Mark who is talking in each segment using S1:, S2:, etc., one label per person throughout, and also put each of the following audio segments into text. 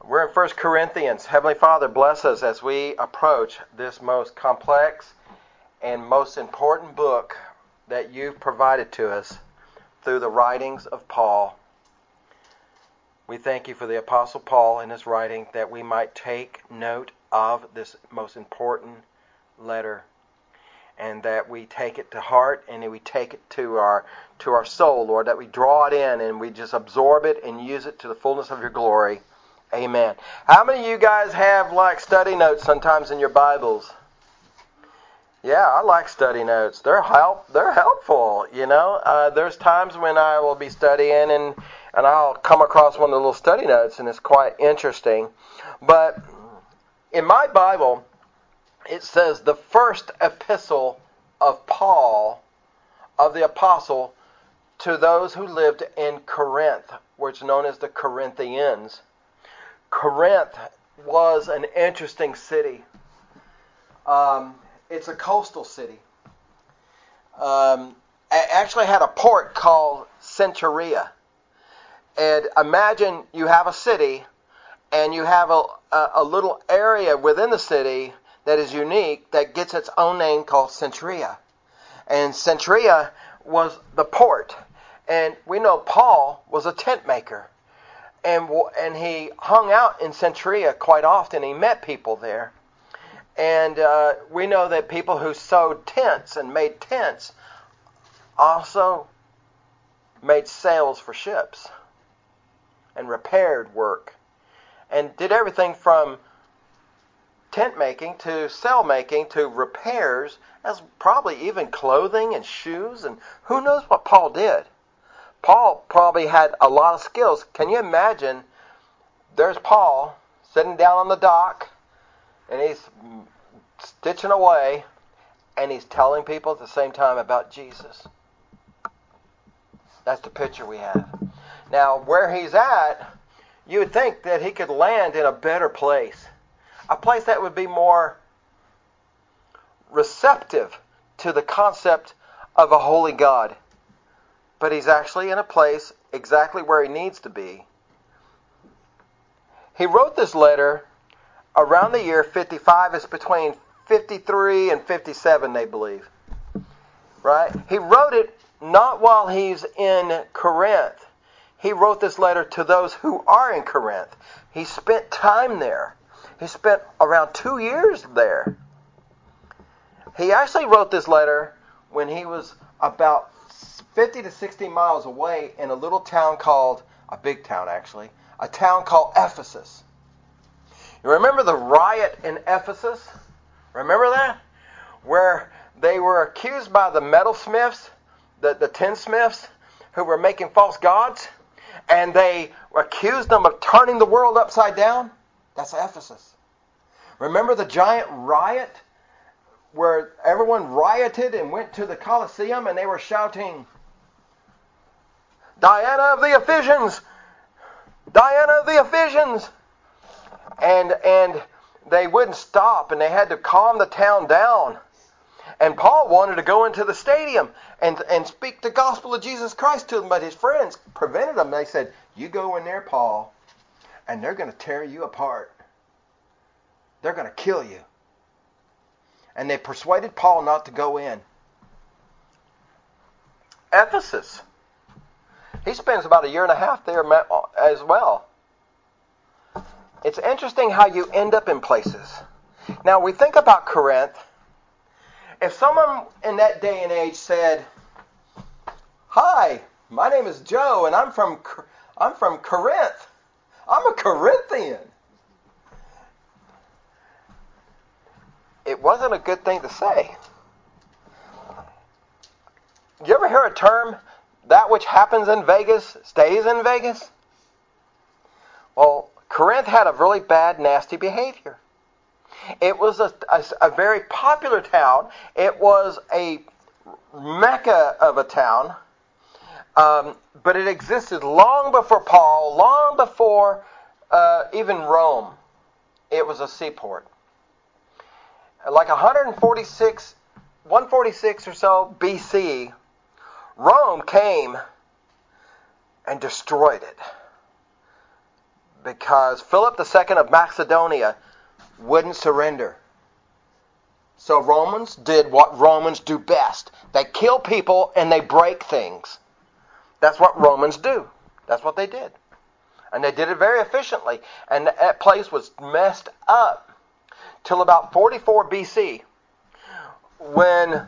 S1: We're in 1 Corinthians. Heavenly Father, bless us as we approach this most complex and most important book that you've provided to us through the writings of Paul. We thank you for the Apostle Paul and his writing, that we might take note of this most important letter, and that we take it to heart and we take it to our soul, Lord, that we draw it in and we just absorb it and use it to the fullness of your glory. Amen. How many of you guys have like study notes sometimes in your Bibles? Yeah, I like study notes. They're helpful, you know. There's times when I will be studying and I'll come across one of the little study notes, and it's quite interesting. But in my Bible, it says the first epistle of Paul, of the apostle, to those who lived in Corinth, which is known as the Corinthians. Corinth was an interesting city. It's a coastal city. It actually had a port called Centuria. And imagine you have a city, and you have a little area within the city that is unique, that gets its own name called Centuria. And Centuria was the port. And we know Paul was a tent maker. And he hung out in Centuria quite often. He met people there. And we know that people who sewed tents and made tents also made sails for ships and repaired work and did everything from tent making to sail making to repairs, as probably even clothing and shoes, and who knows what Paul did. Paul probably had a lot of skills. Can you imagine? There's Paul sitting down on the dock, and he's stitching away, and he's telling people at the same time about Jesus. That's the picture we have. Now, where he's at, you would think that he could land in a better place. A place that would be more receptive to the concept of a holy God. But he's actually in a place exactly where he needs to be. He wrote this letter around the year 55. It's between 53 and 57, they believe. Right? He wrote it not while he's in Corinth. He wrote this letter to those who are in Corinth. He spent time there. He spent around 2 years there. He actually wrote this letter when he was about 50 to 60 miles away in a little town called, a big town actually, a town called Ephesus. You remember the riot in Ephesus? Remember that? Where they were accused by the metalsmiths, the tinsmiths, who were making false gods, and they accused them of turning the world upside down? That's Ephesus. Remember the giant riot where everyone rioted and went to the Colosseum and they were shouting, Diana of the Ephesians! Diana of the Ephesians! And they wouldn't stop, and they had to calm the town down. And Paul wanted to go into the stadium and speak the gospel of Jesus Christ to them, but his friends prevented him. They said, you go in there, Paul, and they're going to tear you apart. They're going to kill you. And they persuaded Paul not to go in. Ephesus. He spends about 1.5 years there as well. It's interesting how you end up in places. Now, we think about Corinth. If someone in that day and age said, hi, my name is Joe, and I'm from Corinth. I'm a Corinthian. It wasn't a good thing to say. You ever hear a term, that which happens in Vegas stays in Vegas? Well, Corinth had a really bad, nasty behavior. It was a very popular town. It was a mecca of a town. But it existed long before Paul, long before even Rome. It was a seaport. Like 146 or so BC, Rome came and destroyed it. because Philip II of Macedonia wouldn't surrender. So Romans did what Romans do best. They kill people and they break things. That's what Romans do. That's what they did. And they did it very efficiently. And that place was messed up till about 44 BC, when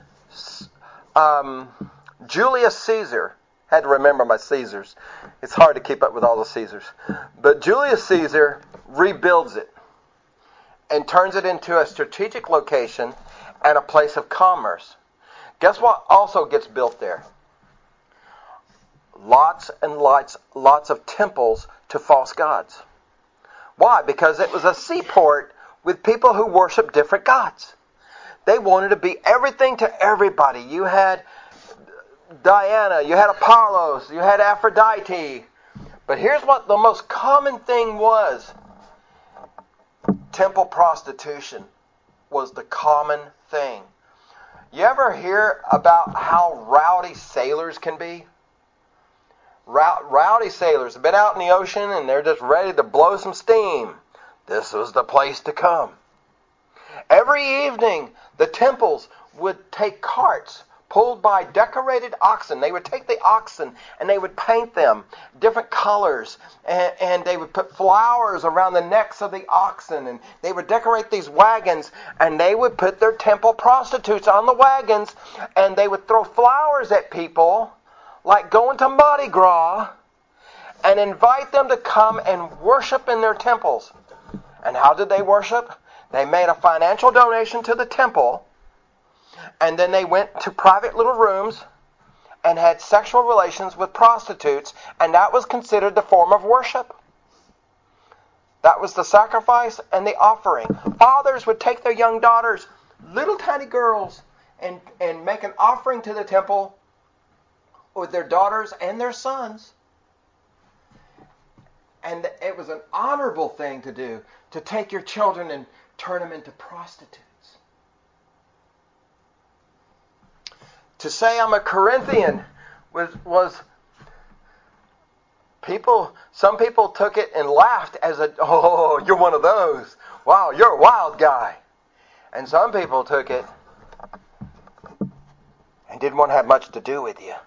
S1: Julius Caesar, had to remember my Caesars. It's hard to keep up with all the Caesars. But Julius Caesar rebuilds it and turns it into a strategic location and a place of commerce. Guess what also gets built there? Lots and lots of temples to false gods. Why? Because it was a seaport with people who worship different gods. They wanted to be everything to everybody. You had Diana, you had Apollos, you had Aphrodite. But here's what the most common thing was. Temple prostitution was the common thing. You ever hear about how rowdy sailors can be? Rowdy sailors have been out in the ocean and they're just ready to blow some steam. This was the place to come. Every evening, the temples would take carts pulled by decorated oxen. They would take the oxen and they would paint them different colors, and they would put flowers around the necks of the oxen, and they would decorate these wagons, and they would put their temple prostitutes on the wagons, and they would throw flowers at people like going to Mardi Gras and invite them to come and worship in their temples. And how did they worship? They made a financial donation to the temple, and then they went to private little rooms and had sexual relations with prostitutes, and that was considered the form of worship. That was the sacrifice and the offering. Fathers would take their young daughters, little tiny girls, and make an offering to the temple with their daughters and their sons. And it was an honorable thing to do, to take your children and turn them into prostitutes. To say I'm a Corinthian was people. Some people took it and laughed as oh, you're one of those. Wow, you're a wild guy. And some people took it and didn't want to have much to do with you.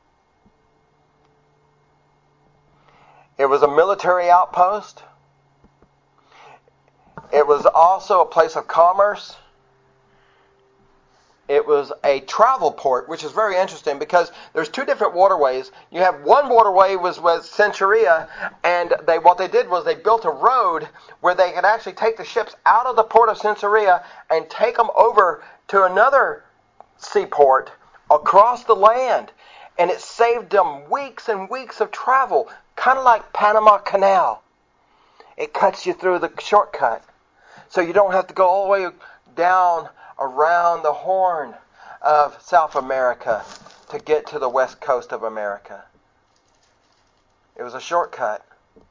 S1: It was a military outpost. It was also a place of commerce. It was a travel port, which is very interesting because there's two different waterways. You have one waterway was Centuria, and what they did was they built a road where they could actually take the ships out of the port of Centuria and take them over to another seaport across the land. And it saved them weeks and weeks of travel, kind of like Panama Canal. It cuts you through the shortcut, so you don't have to go all the way down around the Horn of South America to get to the west coast of America. It was a shortcut.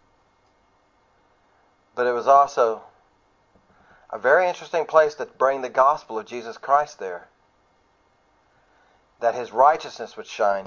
S1: But it was also a very interesting place to bring the gospel of Jesus Christ there, that His righteousness would shine.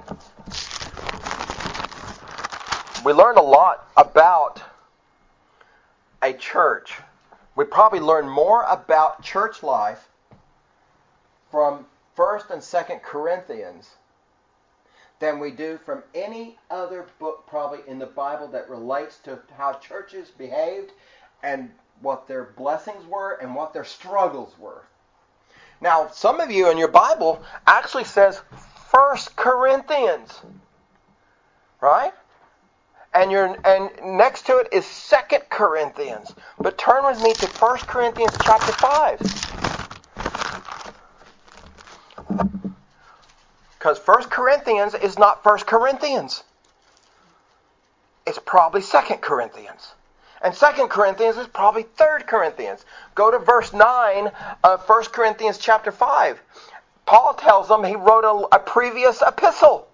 S1: We learned a lot about a church. We probably learned more about church life from 1st and 2nd Corinthians than we do from any other book probably in the Bible that relates to how churches behaved and what their blessings were and what their struggles were. Now, some of you in your Bible actually says 1 Corinthians, right? And next to it is 2 Corinthians. But turn with me to 1 Corinthians chapter 5. Because 1 Corinthians is not 1 Corinthians. It's probably 2 Corinthians. And 2 Corinthians is probably 3 Corinthians. Go to verse 9 of 1 Corinthians chapter 5. Paul tells them he wrote a previous epistle.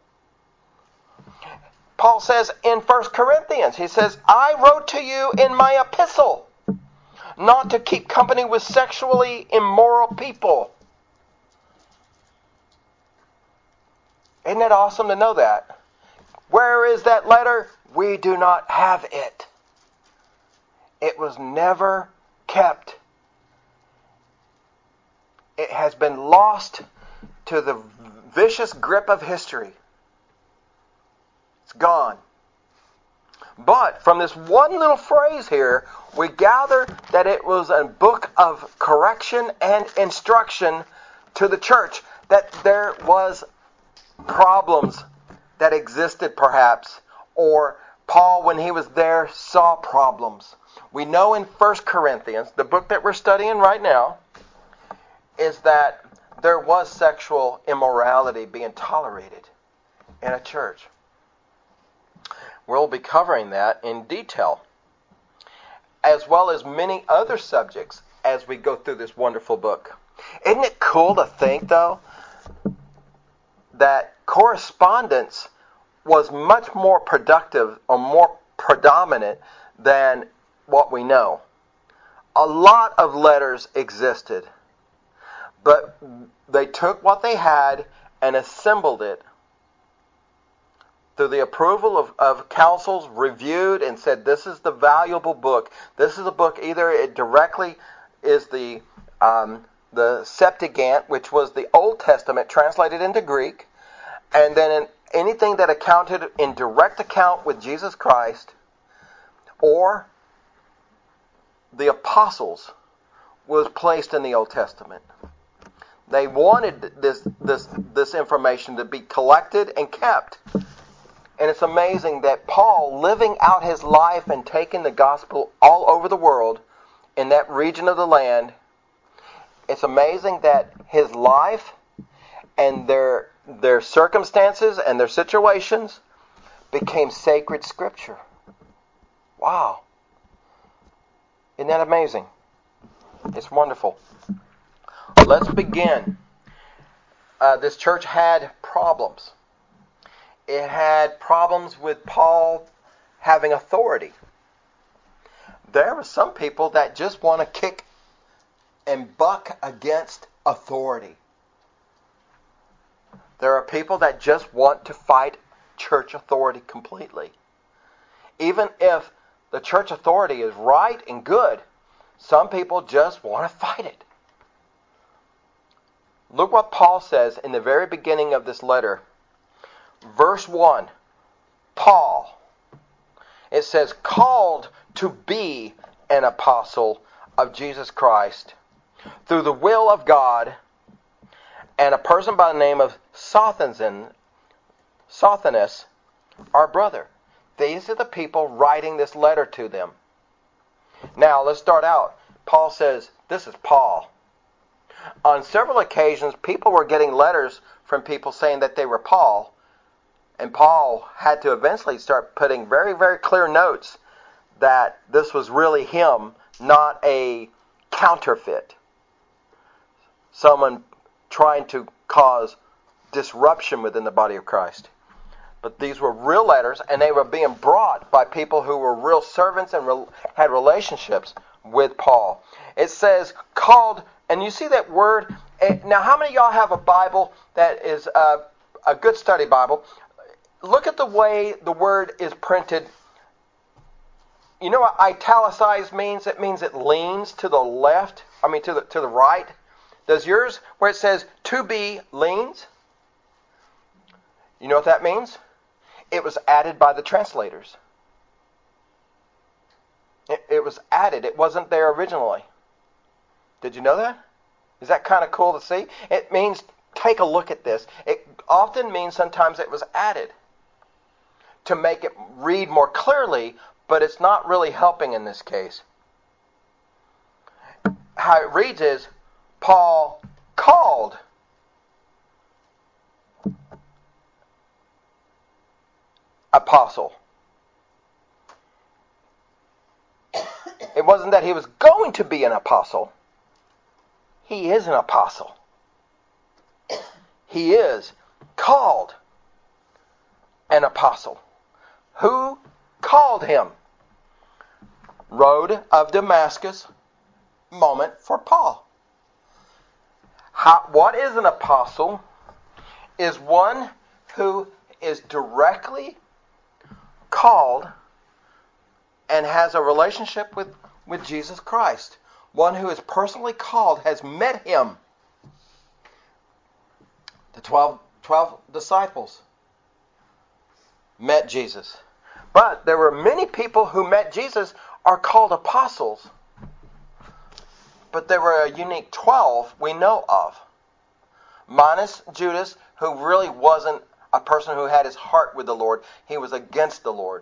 S1: Paul says in 1 Corinthians, he says, I wrote to you in my epistle not to keep company with sexually immoral people. Isn't it awesome to know that? Where is that letter? We do not have it. It was never kept. It has been lost to the vicious grip of history. It's gone. But from this one little phrase here, we gather that it was a book of correction and instruction to the church, that there was problems that existed perhaps, or Paul, when he was there, saw problems. We know in 1 Corinthians, the book that we're studying right now, is that there was sexual immorality being tolerated in a church. We'll be covering that in detail, as well as many other subjects as we go through this wonderful book. Isn't it cool to think, though, that correspondence was much more productive or more predominant than what we know? A lot of letters existed, but they took what they had and assembled it through the approval of councils, reviewed and said, this is the valuable book. This is a book, either it directly is the Septuagint, which was the Old Testament translated into Greek, and then anything that accounted in direct account with Jesus Christ, or the apostles, was placed in the Old Testament. They wanted this information to be collected and kept. And it's amazing that Paul, living out his life and taking the gospel all over the world, in that region of the land, it's amazing that his life and their circumstances and their situations became sacred scripture. Wow. Isn't that amazing? It's wonderful. Let's begin. This church had problems. It had problems with Paul having authority. There are some people that just want to kick and buck against authority. There are people that just want to fight church authority completely. Even if the church authority is right and good, some people just want to fight it. Look what Paul says in the very beginning of this letter. Verse 1, Paul, it says, called to be an apostle of Jesus Christ through the will of God, and a person by the name of Sosthenes, our brother. These are the people writing this letter to them. Now, let's start out. Paul says, this is Paul. On several occasions, people were getting letters from people saying that they were Paul, and Paul had to eventually start putting very, very clear notes that this was really him, not a counterfeit. Someone trying to cause disruption within the body of Christ. But these were real letters, and they were being brought by people who were real servants and had relationships with Paul. It says, called, and you see that word. Now, how many of y'all have a Bible that is a good study Bible? Look at the way the word is printed. You know what italicized means? It means it leans to the left. To the right. Does yours, where it says to be, leans? You know what that means? It was added by the translators. It was added. It wasn't there originally. Did you know that? Is that kind of cool to see? It means, take a look at this. It often means sometimes it was added to make it read more clearly, but it's not really helping in this case. How it reads is, Paul called apostle. It wasn't that he was going to be an apostle. He is an apostle. He is called an apostle. Who called him? Road of Damascus moment for Paul. What is an apostle? Is one who is directly called and has a relationship with Jesus Christ. One who is personally called has met him. The 12 disciples met Jesus. But there were many people who met Jesus are called apostles. But there were a unique 12 we know of. Minus Judas, who really wasn't a person who had his heart with the Lord. He was against the Lord.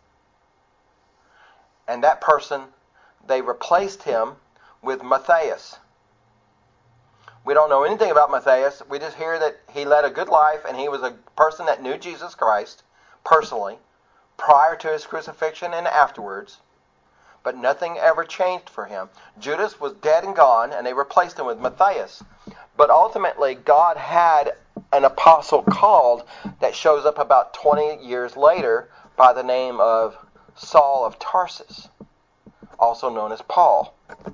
S1: And that person, they replaced him with Matthias. We don't know anything about Matthias. We just hear that he led a good life and he was a person that knew Jesus Christ personally prior to his crucifixion and afterwards. But nothing ever changed for him. Judas was dead and gone, and they replaced him with Matthias. But ultimately, God had an apostle called that shows up about 20 years later by the name of Saul of Tarsus, also known as Paul.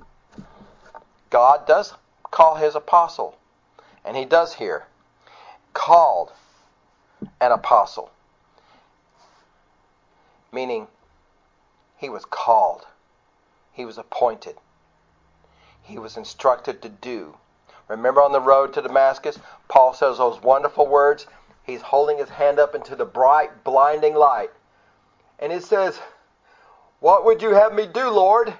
S1: God does call his apostle, and he does here. Called an apostle, meaning he was called. He was appointed. He was instructed to do. Remember on the road to Damascus, Paul says those wonderful words. He's holding his hand up into the bright, blinding light. And he says, "What would you have me do, Lord?"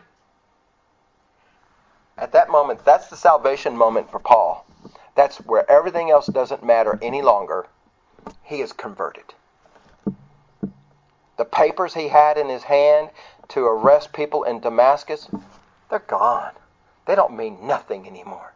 S1: At that moment, that's the salvation moment for Paul. That's where everything else doesn't matter any longer. He is converted. The papers he had in his hand to arrest people in Damascus, they're gone. They don't mean nothing anymore.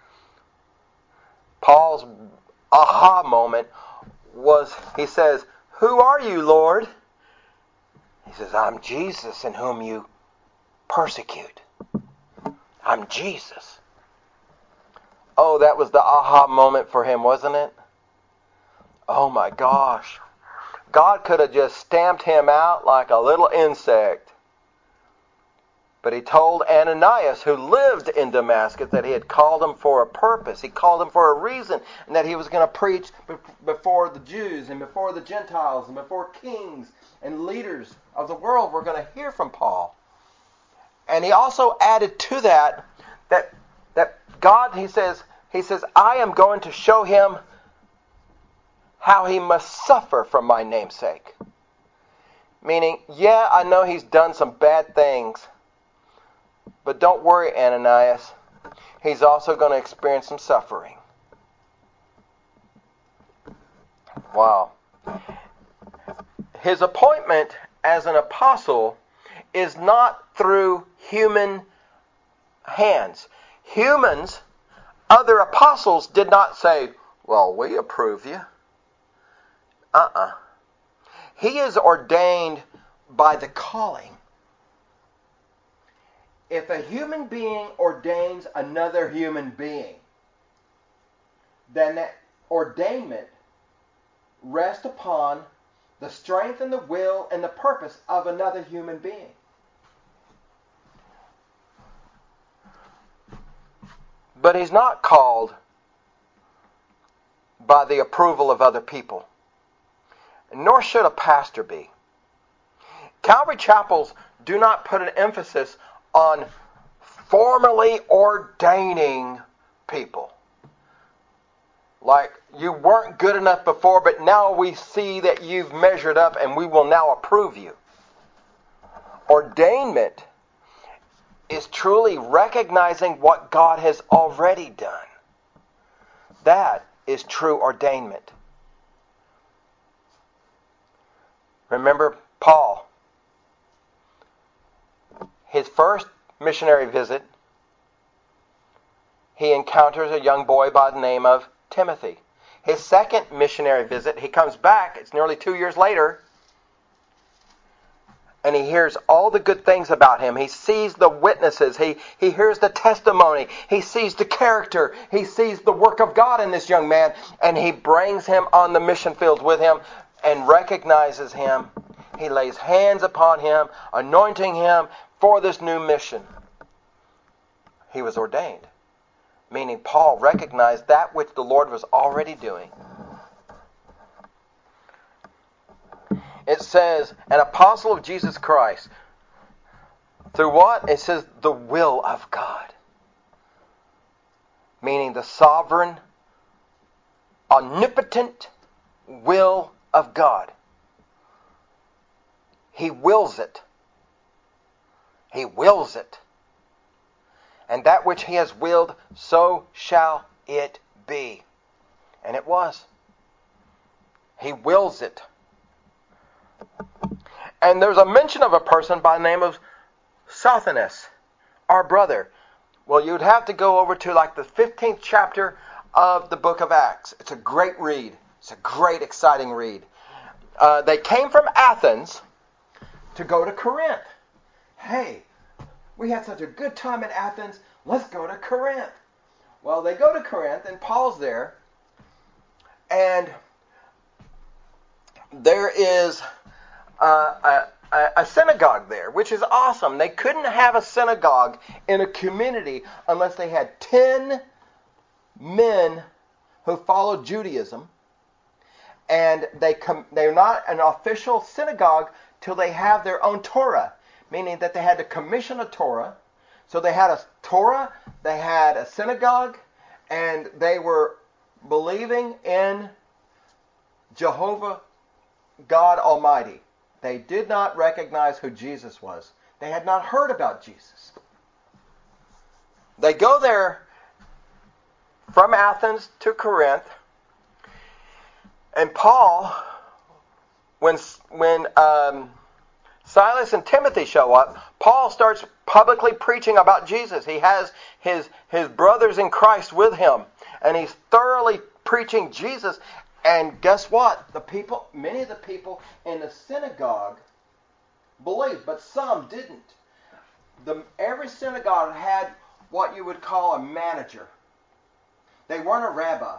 S1: Paul's aha moment was, he says, "Who are you, Lord?" He says, "I'm Jesus in whom you persecute. I'm Jesus." Oh, that was the aha moment for him, wasn't it? Oh my gosh. God could have just stamped him out like a little insect. But he told Ananias, who lived in Damascus, that he had called him for a purpose. He called him for a reason, and that he was going to preach before the Jews and before the Gentiles and before kings and leaders of the world were going to hear from Paul. And he also added to that God, he says, "I am going to show him how he must suffer for my name's sake." Meaning, yeah, I know he's done some bad things, but don't worry, Ananias. He's also going to experience some suffering. Wow. His appointment as an apostle is not through human hands. Humans, other apostles did not say, "Well, we approve you." He is ordained by the calling. If a human being ordains another human being, then that ordainment rests upon the strength and the will and the purpose of another human being. But he's not called by the approval of other people. Nor should a pastor be. Calvary chapels do not put an emphasis on formally ordaining people. Like, you weren't good enough before, but now we see that you've measured up and we will now approve you. Ordainment is truly recognizing what God has already done. That is true ordainment. Remember Paul. His first missionary visit, he encounters a young boy by the name of Timothy. His second missionary visit, he comes back, it's nearly 2 years later, and he hears all the good things about him. He sees the witnesses. He hears the testimony. He sees the character. He sees the work of God in this young man, and he brings him on the mission field with him and recognizes him. He lays hands upon him, anointing him for this new mission. He was ordained, meaning Paul recognized that which the Lord was already doing. It says, "An apostle of Jesus Christ." Through what? It says the will of God. Meaning the sovereign, omnipotent will of God. He wills it. He wills it. And that which He has willed, so shall it be. And it was. He wills it. And there's a mention of a person by the name of Sosthenes, our brother. Well, you'd have to go over to like the 15th chapter of the book of Acts. It's a great read. It's a great, exciting read. They came from Athens to go to Corinth. Hey, we had such a good time in Athens. Let's go to Corinth. Well, they go to Corinth, and Paul's there. And there is a synagogue there, which is awesome. They couldn't have a synagogue in a community unless they had 10 men who followed Judaism. And they're not an official synagogue till they have their own Torah, meaning that they had to commission a Torah. So they had a Torah, they had a synagogue, and they were believing in Jehovah God Almighty. They did not recognize who Jesus was. They had not heard about Jesus. They go there from Athens to Corinth, and Paul, when Silas and Timothy show up, Paul starts publicly preaching about Jesus. He has his brothers in Christ with him, and he's thoroughly preaching Jesus. And guess what? Many of the people in the synagogue believed, but some didn't. Every synagogue had what you would call a manager. They weren't a rabbi.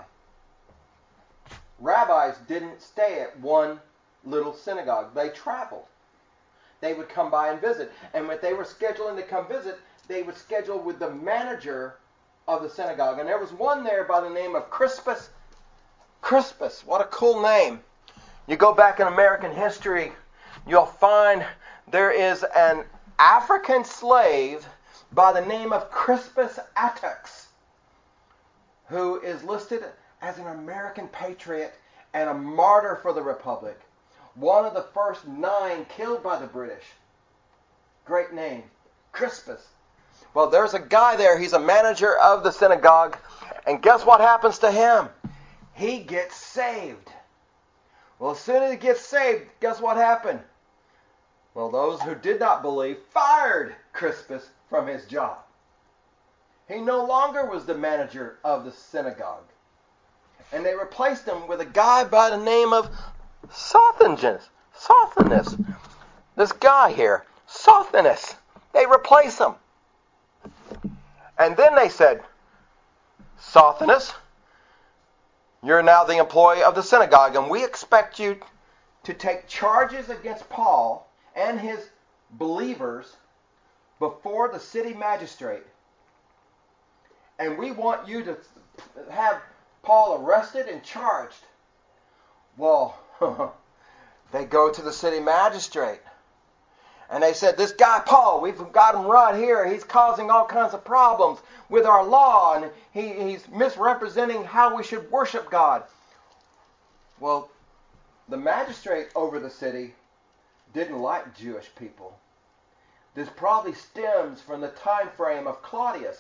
S1: Rabbis didn't stay at one little synagogue. They traveled. They would come by and visit. And when they were scheduling to come visit, they would schedule with the manager of the synagogue. And there was one there by the name of Crispus. Crispus, what a cool name. You go back in American history, you'll find there is an African slave by the name of Crispus Attucks, who is listed as an American patriot and a martyr for the Republic. One of the first 9 killed by the British. Great name. Crispus. Well, there's a guy there. He's a manager of the synagogue. And guess what happens to him? He gets saved. Well, as soon as he gets saved, guess what happened? Well, those who did not believe fired Crispus from his job. He no longer was the manager of the synagogue. And they replaced him with a guy by the name of Sosthenes. This guy here, Sosthenes. They replace him. And then they said, Sosthenes, you're now the employee of the synagogue, and we expect you to take charges against Paul and his believers before the city magistrate. And we want you to have Paul arrested and charged. Well, they go to the city magistrate. And they said, this guy Paul, we've got him right here. He's causing all kinds of problems with our law, and he's misrepresenting how we should worship God. Well, the magistrate over the city didn't like Jewish people. This probably stems from the time frame of Claudius,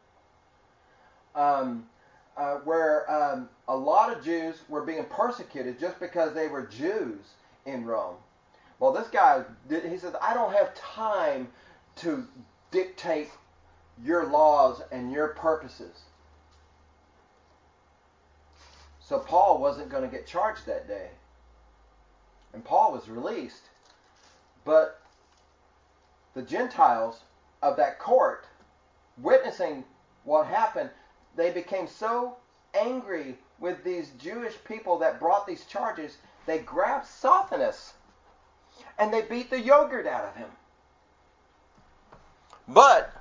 S1: where a lot of Jews were being persecuted just because they were Jews in Rome. Well, this guy, he says, I don't have time to dictate your laws and your purposes. So Paul wasn't going to get charged that day. And Paul was released. But the Gentiles of that court, witnessing what happened, they became so angry with these Jewish people that brought these charges, they grabbed Sosthenes and they beat the yogurt out of him. But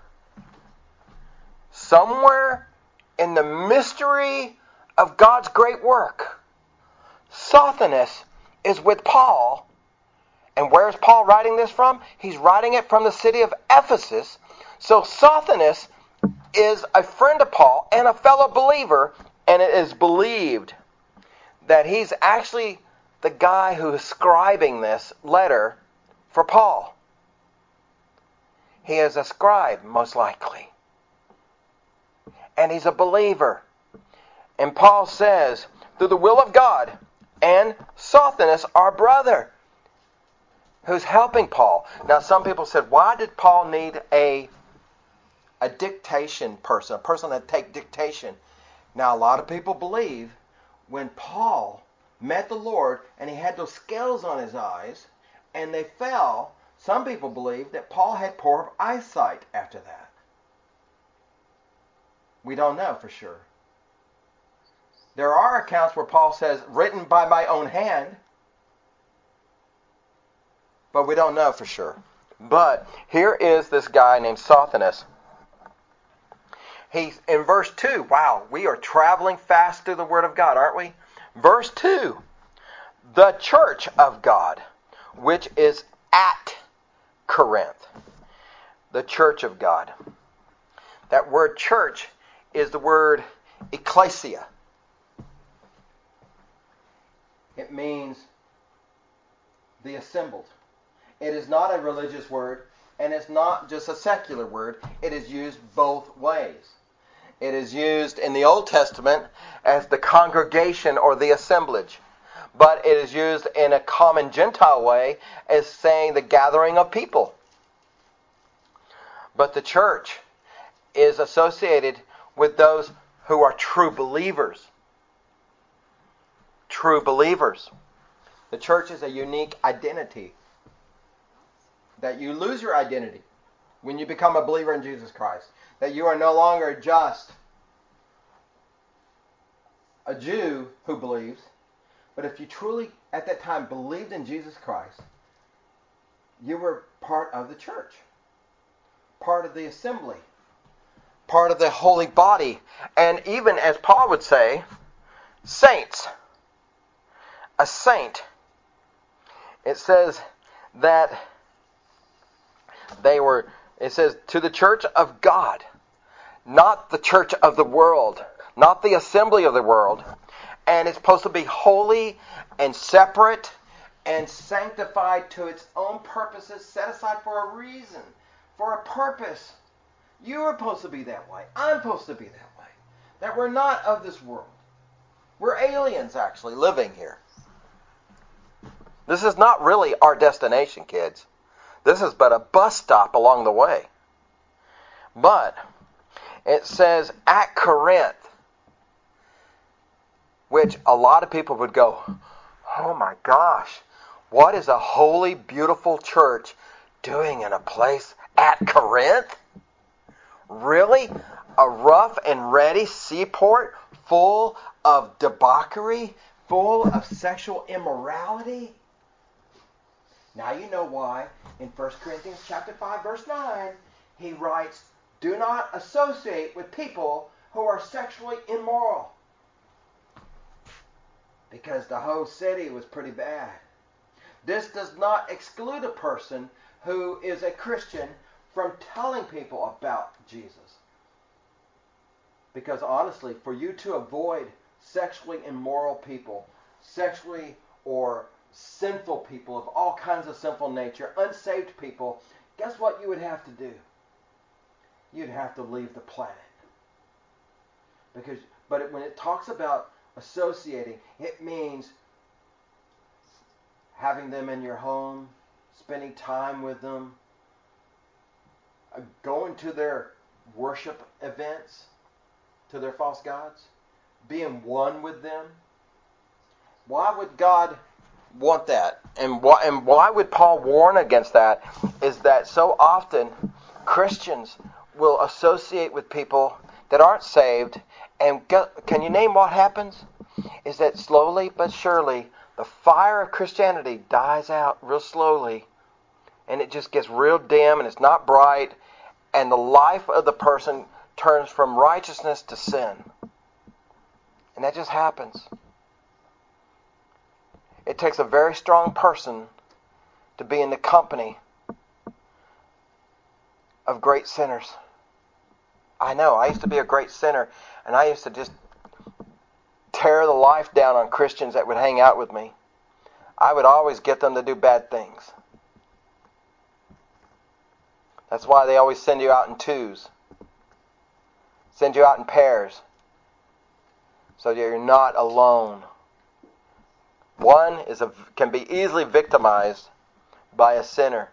S1: somewhere in the mystery of God's great work, Sosthenes is with Paul, And where is Paul writing this from? He's writing it from the city of Ephesus. So Sosthenes is a friend of Paul and a fellow believer, and it is believed that he's actually the guy who is scribing this letter for Paul. He is a scribe, most likely. And he's a believer. And Paul says, through the will of God, and Sosthenes, our brother, who's helping Paul. Now, some people said, why did Paul need a dictation person, a person that take dictation? Now, a lot of people believe when Paul met the Lord and he had those scales on his eyes and they fell, some people believe that Paul had poor eyesight after that. We don't know for sure. There are accounts where Paul says, written by my own hand, but we don't know for sure. But here is this guy named Sosthenes. He's in verse 2. Wow, we are traveling fast through the Word of God, aren't we? Verse 2. The church of God, which is at Corinth. The church of God. That word church is the word ecclesia. It means the assembled. It is not a religious word, and it's not just a secular word. It is used both ways. It is used in the Old Testament as the congregation or the assemblage. But it is used in a common Gentile way as saying the gathering of people. But the church is associated with those who are true believers. True believers. The church is a unique identity. That you lose your identity when you become a believer in Jesus Christ. That you are no longer just a Jew who believes, but if you truly at that time believed in Jesus Christ, you were part of the church, part of the assembly, part of the holy body, and even, as Paul would say, saints. A saint. It says that it says, to the church of God, not the church of the world, not the assembly of the world. And it's supposed to be holy and separate and sanctified to its own purposes, set aside for a reason, for a purpose. You are supposed to be that way. I'm supposed to be that way. That we're not of this world. We're aliens, actually, living here. This is not really our destination, kids. This is but a bus stop along the way. But it says at Corinth, which a lot of people would go, oh my gosh, what is a holy, beautiful church doing in a place at Corinth? Really? A rough and ready seaport full of debauchery, full of sexual immorality? Now you know why in 1 Corinthians chapter 5, verse 9, he writes, do not associate with people who are sexually immoral. Because the whole city was pretty bad. This does not exclude a person who is a Christian from telling people about Jesus. Because honestly, for you to avoid sexually immoral people, sexually or sinful people of all kinds of sinful nature, unsaved people, guess what you would have to do? You'd have to leave the planet. But when it talks about associating, it means having them in your home, spending time with them, going to their worship events, to their false gods, being one with them. Why would God want that? And why would Paul warn against that? Is that so often Christians will associate with people that aren't saved, and can you name what happens? Is that slowly but surely the fire of Christianity dies out real slowly, and it just gets real dim, and it's not bright, and the life of the person turns from righteousness to sin. And that just happens. It takes a very strong person to be in the company of great sinners. I know, I used to be a great sinner, and I used to just tear the life down on Christians that would hang out with me. I would always get them to do bad things. That's why they always send you out in twos. Send you out in pairs. So that you're not alone. One can be easily victimized by a sinner.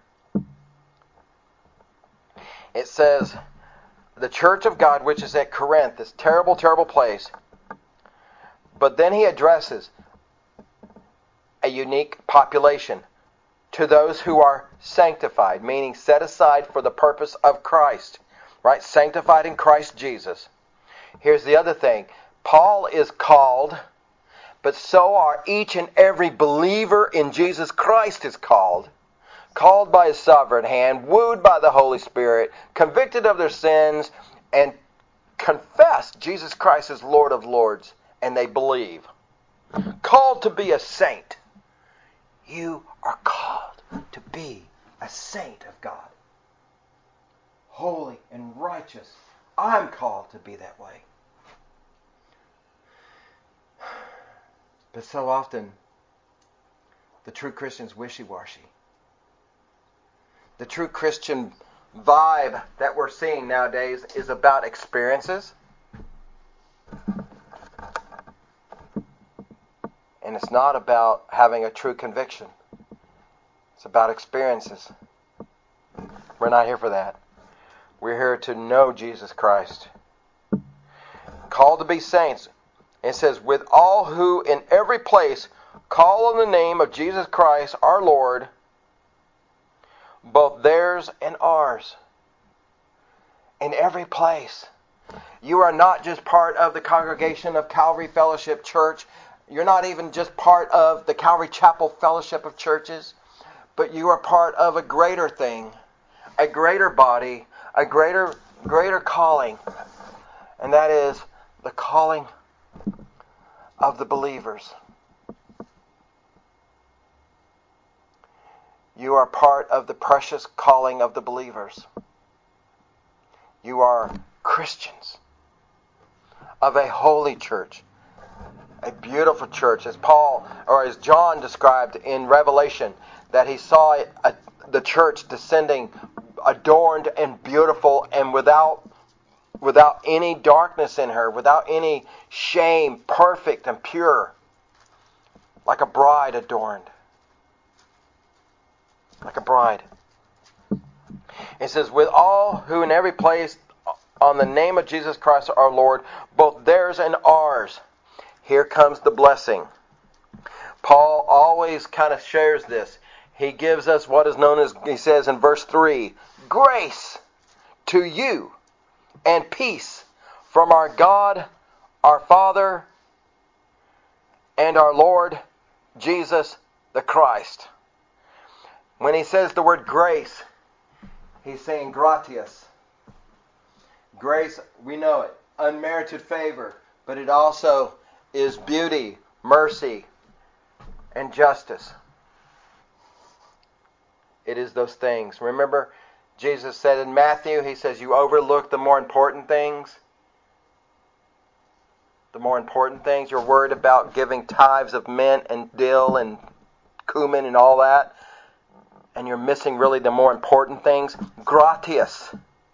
S1: It says, the church of God, which is at Corinth, this terrible, terrible place. But then he addresses a unique population. To those who are sanctified, meaning set aside for the purpose of Christ. Right? Sanctified in Christ Jesus. Here's the other thing. Paul is called, but so are each and every believer in Jesus Christ is called. Called by His sovereign hand, wooed by the Holy Spirit, convicted of their sins, and confess Jesus Christ is Lord of Lords, and they believe. Called to be a saint. You are called to be a saint of God. Holy and righteous. I'm called to be that way. But so often, the true Christian's wishy-washy. The true Christian vibe that we're seeing nowadays is about experiences. And it's not about having a true conviction. It's about experiences. We're not here for that. We're here to know Jesus Christ. Called to be saints. It says, with all who in every place call on the name of Jesus Christ our Lord, both theirs and ours. In every place. You are not just part of the congregation of Calvary Fellowship Church. You're not even just part of the Calvary Chapel Fellowship of Churches. But you are part of a greater thing. A greater body. A greater calling. And that is the calling of the believers. You are part of the precious calling of the believers. You are Christians of a holy church, a beautiful church, as John described in Revelation, that he saw the church descending, adorned and beautiful, and without any darkness in her, without any shame, perfect and pure, like a bride adorned. Like a bride. It says, with all who in every place on the name of Jesus Christ our Lord, both theirs and ours. Here comes the blessing. Paul always kind of shares this. He gives us what is known as, he says in verse 3, grace to you and peace from our God, our Father, and our Lord Jesus the Christ. When he says the word grace, he's saying gratias. Grace, we know it, unmerited favor, but it also is beauty, mercy, and justice. It is those things. Remember, Jesus said in Matthew, he says, you overlook the more important things. The more important things. You're worried about giving tithes of mint and dill and cumin and all that. And you're missing really the more important things. Gratias.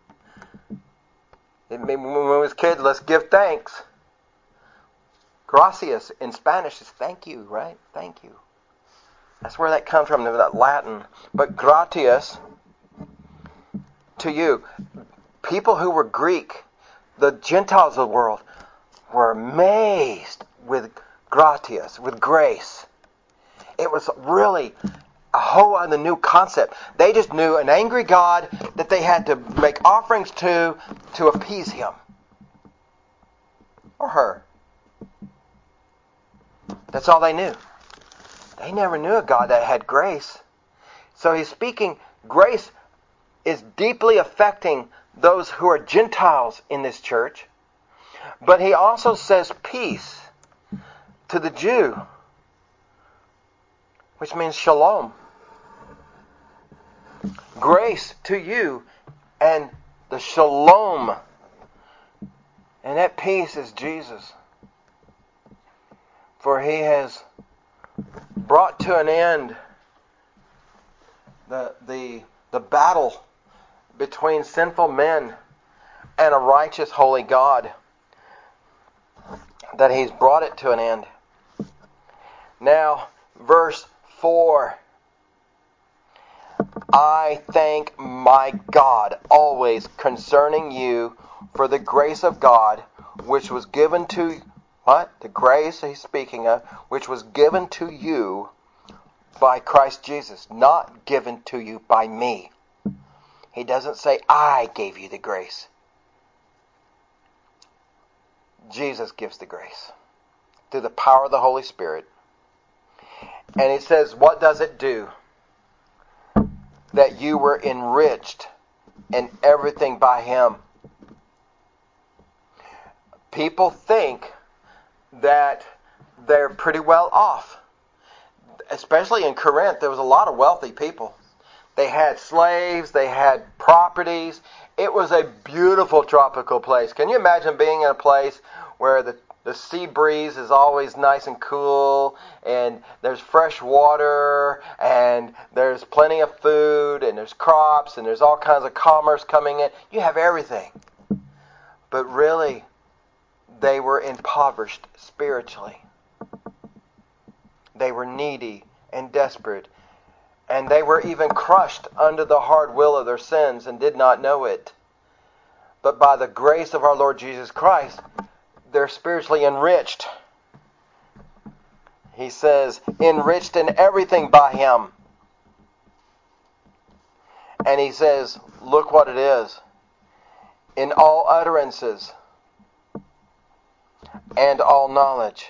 S1: When we was kids, let's give thanks. Gracias in Spanish is thank you, right? Thank you. That's where that comes from, that Latin. But gratias to you. People who were Greek, the Gentiles of the world, were amazed with gratias, with grace. It was really a whole other new concept. They just knew an angry God that they had to make offerings to appease Him. Or her. That's all they knew. They never knew a God that had grace. So he's speaking, grace is deeply affecting those who are Gentiles in this church. But he also says peace to the Jew, which means shalom. Grace to you and the shalom. And that peace is Jesus. For He has brought to an end the battle between sinful men and a righteous holy God. That He's brought it to an end. Now, verse 4. I thank my God always concerning you for the grace of God which was given to... What? The grace He's speaking of, which was given to you by Christ Jesus, not given to you by me. He doesn't say, I gave you the grace. Jesus gives the grace through the power of the Holy Spirit. And He says, what does it do? That you were enriched in everything by Him. People think that they're pretty well off. Especially in Corinth, there was a lot of wealthy people. They had slaves, they had properties. It was a beautiful tropical place. Can you imagine being in a place where the sea breeze is always nice and cool, and there's fresh water, and there's plenty of food, and there's crops, and there's all kinds of commerce coming in. You have everything. But really, they were impoverished spiritually. They were needy and desperate. And they were even crushed under the hard will of their sins and did not know it. But by the grace of our Lord Jesus Christ, they're spiritually enriched. He says, enriched in everything by Him. And He says, look what it is. In all utterances and all knowledge.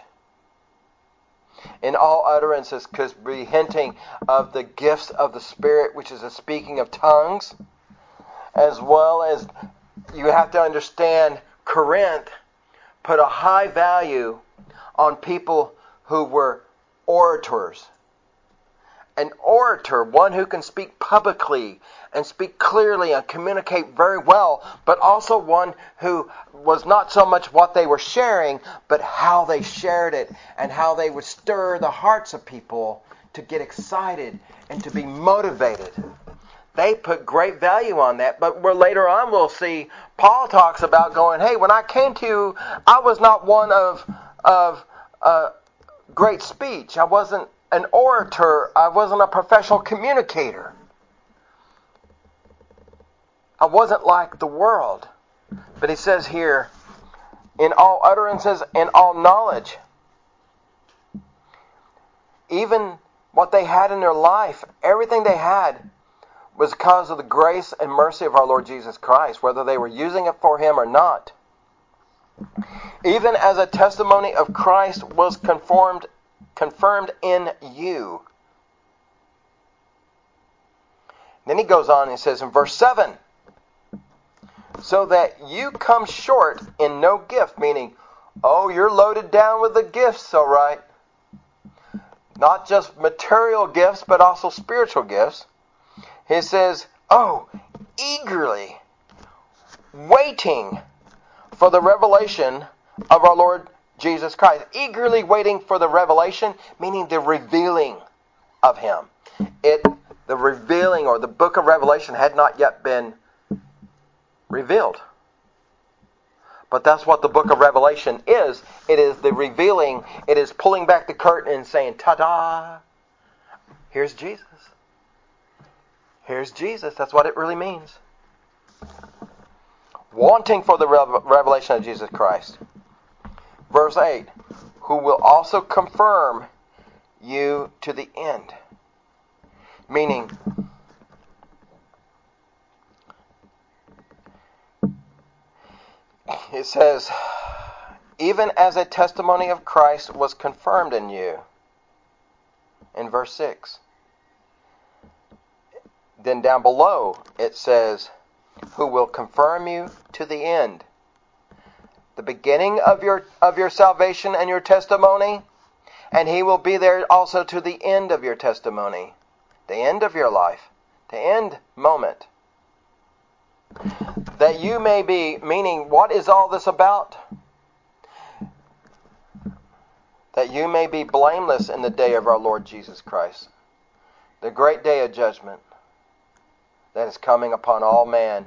S1: In all utterances could be hinting of the gifts of the Spirit, which is a speaking of tongues, as well as you have to understand Corinth put a high value on people who were orators. An orator, one who can speak publicly and speak clearly and communicate very well, but also one who was not so much what they were sharing, but how they shared it and how they would stir the hearts of people to get excited and to be motivated. They put great value on that, but later on we'll see Paul talks about going, hey, when I came to you, I was not one of great speech. I wasn't an orator. I wasn't a professional communicator. I wasn't like the world. But he says here, in all utterances and all knowledge. Even what they had in their life, everything they had, was because of the grace and mercy of our Lord Jesus Christ, whether they were using it for Him or not. Even as a testimony of Christ was confirmed in you. Then he goes on and says in verse 7, so that you come short in no gift, meaning, oh, you're loaded down with the gifts, all right. Not just material gifts, but also spiritual gifts. He says, oh, eagerly waiting for the revelation of our Lord Jesus Christ. Eagerly waiting for the revelation, meaning the revealing of Him. The revealing, or the book of Revelation, had not yet been revealed. But that's what the book of Revelation is. It is the revealing. It is pulling back the curtain and saying, ta-da! Here's Jesus. Here's Jesus. That's what it really means. Wanting for the revelation of Jesus Christ. Verse 8, who will also confirm you to the end. Meaning, it says, even as a testimony of Christ was confirmed in you. In verse 6. Then down below it says, who will confirm you to the end. The beginning of your salvation and your testimony, and He will be there also to the end of your testimony, the end of your life, the end moment. That you may be, meaning what is all this about? That you may be blameless in the day of our Lord Jesus Christ. The great day of judgment that is coming upon all man.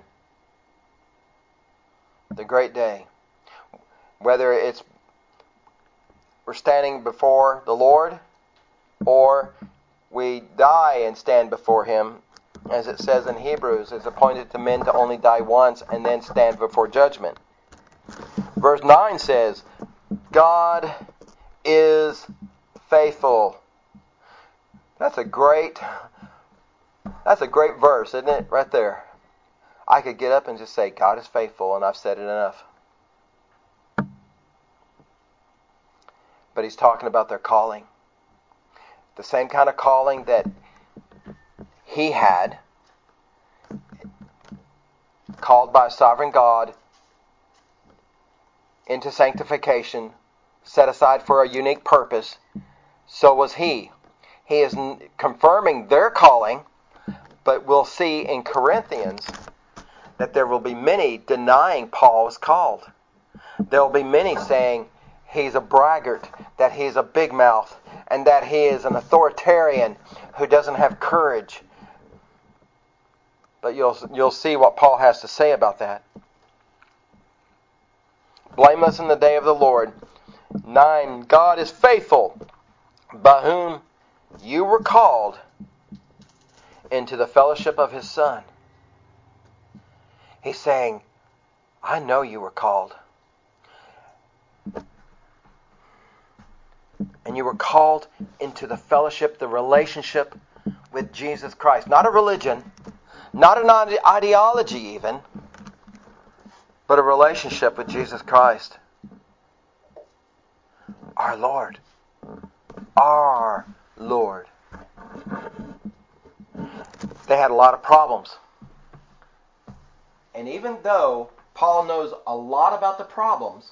S1: The great day. Whether it's we're standing before the Lord or we die and stand before Him, as it says in Hebrews, it's appointed to men to only die once and then stand before judgment. Verse 9 says, God is faithful. That's a great verse, isn't it? Right there. I could get up and just say, God is faithful, and I've said it enough. But He's talking about their calling. The same kind of calling that He had, called by a sovereign God into sanctification, set aside for a unique purpose. So was He. He is confirming their calling, but we'll see in Corinthians that there will be many denying Paul was called. There will be many saying he's a braggart, that he's a big mouth, and that he is an authoritarian who doesn't have courage. But you'll see what Paul has to say about that. Blameless in the day of the Lord. 9. God is faithful, by whom you were called into the fellowship of His Son. He's saying, I know you were called. And you were called into the fellowship, the relationship with Jesus Christ. Not a religion, not an ideology even, but a relationship with Jesus Christ. Our Lord. Our Lord. They had a lot of problems. And even though Paul knows a lot about the problems,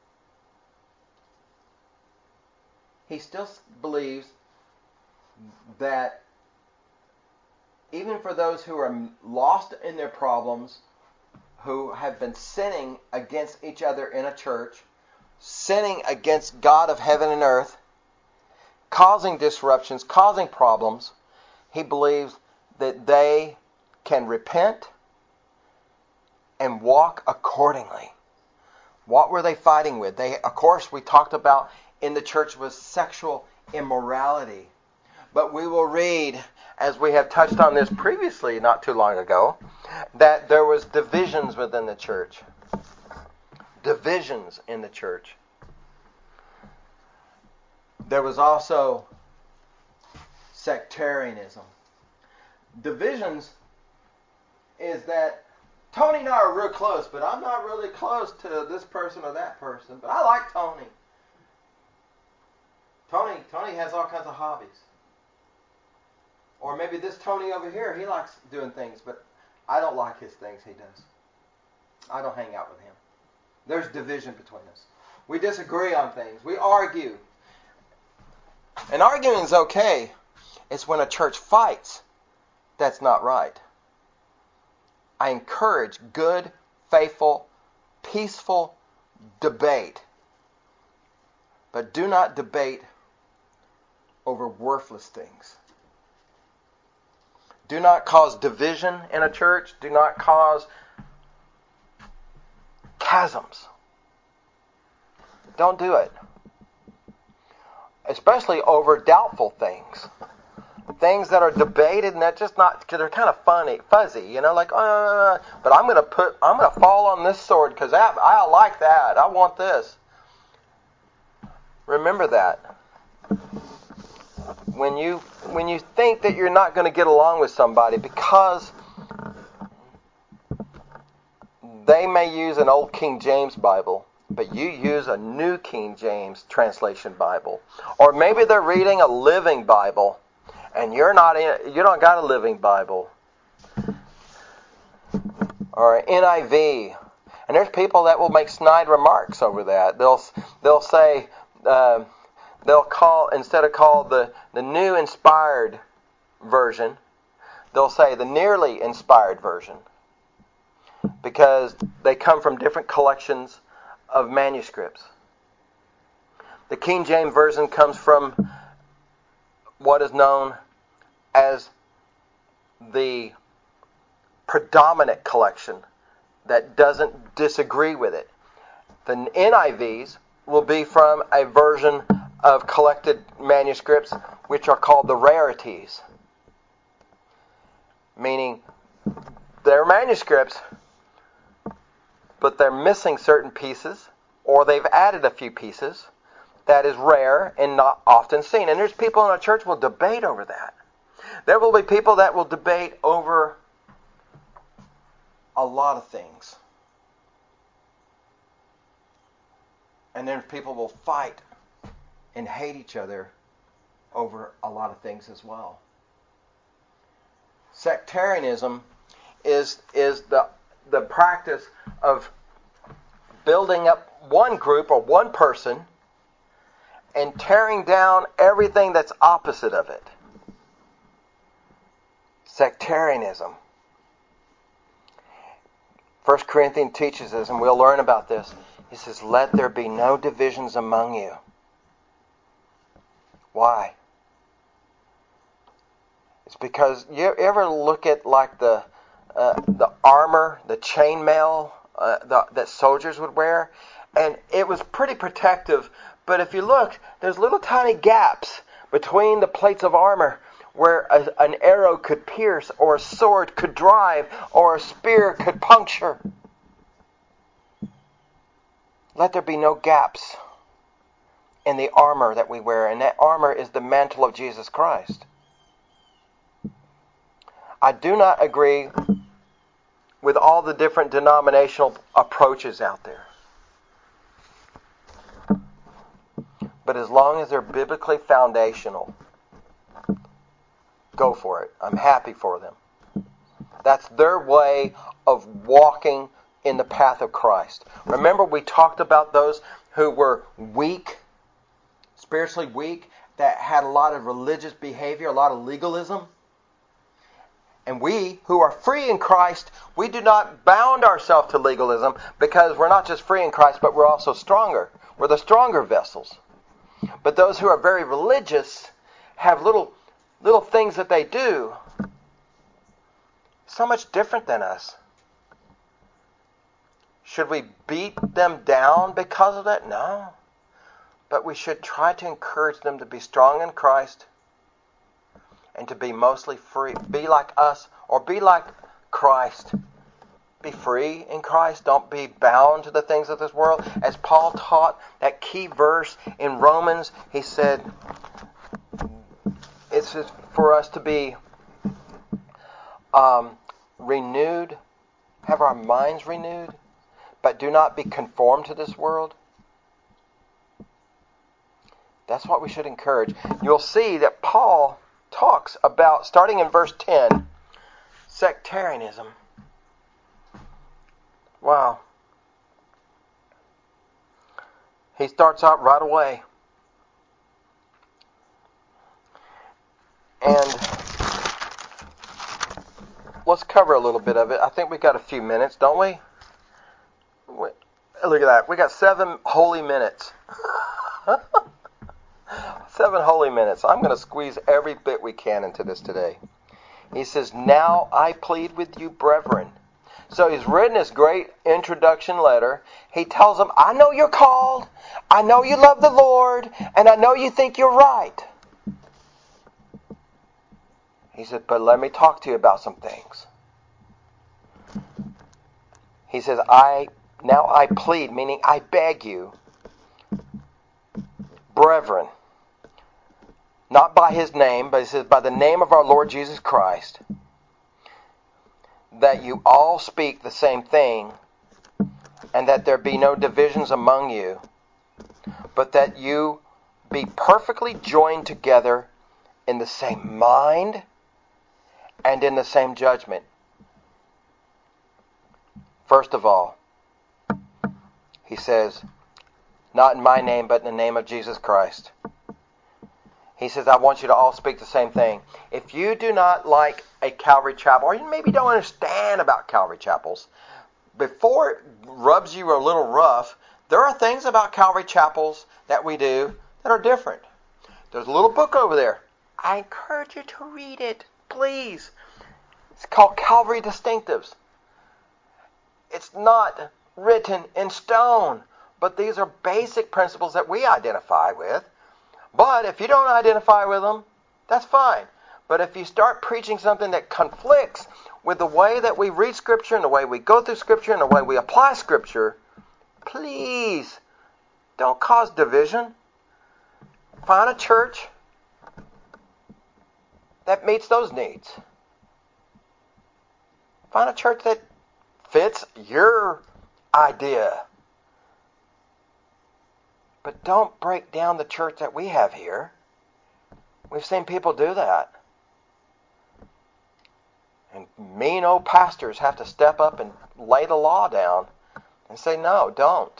S1: he still believes that even for those who are lost in their problems, who have been sinning against each other in a church, sinning against God of heaven and earth, causing disruptions, causing problems, he believes that they can repent and walk accordingly. What were they fighting with? Of course, we talked about in the church was sexual immorality. But we will read, as we have touched on this previously not too long ago, that there was divisions within the church. Divisions in the church. There was also sectarianism. Divisions is that Tony and I are real close, but I'm not really close to this person or that person. But I like Tony. Tony has all kinds of hobbies. Or maybe this Tony over here, he likes doing things, but I don't like his things he does. I don't hang out with him. There's division between us. We disagree on things. We argue. And arguing is okay. It's when a church fights that's not right. I encourage good, faithful, peaceful debate. But do not debate over worthless things. Do not cause division in a church. Do not cause chasms. Don't do it. Especially over doubtful things. Things that are debated and that just not, because they're kind of fuzzy, like, but I'm going to fall on this sword because I like that. I want this. Remember that. When you think that you're not going to get along with somebody because they may use an old King James Bible, but you use a New King James translation Bible, or maybe they're reading a Living Bible, and you don't got a Living Bible, or NIV, and there's people that will make snide remarks over that. They'll say. They'll call, instead of call the New Inspired Version, they'll say the nearly inspired version, because they come from different collections of manuscripts. The King James Version comes from what is known as the predominant collection that doesn't disagree with it. The NIVs will be from a version of collected manuscripts which are called the rarities, meaning they're manuscripts, but they're missing certain pieces, or they've added a few pieces that is rare and not often seen. And there's people in our church will debate over that. There will be people that will debate over a lot of things. And then people will fight and hate each other over a lot of things as well. Sectarianism is the practice of building up one group or one person and tearing down everything that's opposite of it. Sectarianism. 1 Corinthians teaches us, and we'll learn about this. He says, let there be no divisions among you. Why? It's because you ever look at like the armor, the chainmail that soldiers would wear, and it was pretty protective. But if you look, there's little tiny gaps between the plates of armor where an arrow could pierce, or a sword could drive, or a spear could puncture. Let there be no gaps in the armor that we wear, and that armor is the mantle of Jesus Christ. I do not agree with all the different denominational approaches out there. But as long as they're biblically foundational, go for it. I'm happy for them. That's their way of walking in the path of Christ. Remember, we talked about those who were weak, spiritually weak, that had a lot of religious behavior, a lot of legalism. And we, who are free in Christ, we do not bound ourselves to legalism, because we're not just free in Christ, but we're also stronger. We're the stronger vessels. But those who are very religious have little things that they do so much different than us. Should we beat them down because of that? No. But we should try to encourage them to be strong in Christ and to be mostly free. Be like us, or be like Christ. Be free in Christ. Don't be bound to the things of this world. As Paul taught that key verse in Romans, he said, it's for us to be renewed, have our minds renewed, but do not be conformed to this world. That's what we should encourage. You'll see that Paul talks about, starting in verse 10, sectarianism. Wow. He starts out right away. And let's cover a little bit of it. I think we've got a few minutes, don't we? Look at that. We got 7 holy minutes. 7 holy minutes. I'm going to squeeze every bit we can into this today. He says, now I plead with you, brethren. So he's written this great introduction letter. He tells them, I know you're called. I know you love the Lord. And I know you think you're right. He said, but let me talk to you about some things. He says, now I plead, meaning I beg you, brethren, not by his name, but he says, by the name of our Lord Jesus Christ, that you all speak the same thing, and that there be no divisions among you, but that you be perfectly joined together in the same mind and in the same judgment. First of all, he says, not in my name, but in the name of Jesus Christ. He says, I want you to all speak the same thing. If you do not like a Calvary Chapel, or you maybe don't understand about Calvary Chapels, before it rubs you a little rough, there are things about Calvary Chapels that we do that are different. There's a little book over there. I encourage you to read it, please. It's called Calvary Distinctives. It's not written in stone, but these are basic principles that we identify with. But if you don't identify with them, that's fine. But if you start preaching something that conflicts with the way that we read Scripture and the way we go through Scripture and the way we apply Scripture, please don't cause division. Find a church that meets those needs. Find a church that fits your idea. But don't break down the church that we have here. We've seen people do that. And mean old pastors have to step up and lay the law down and say, no, don't.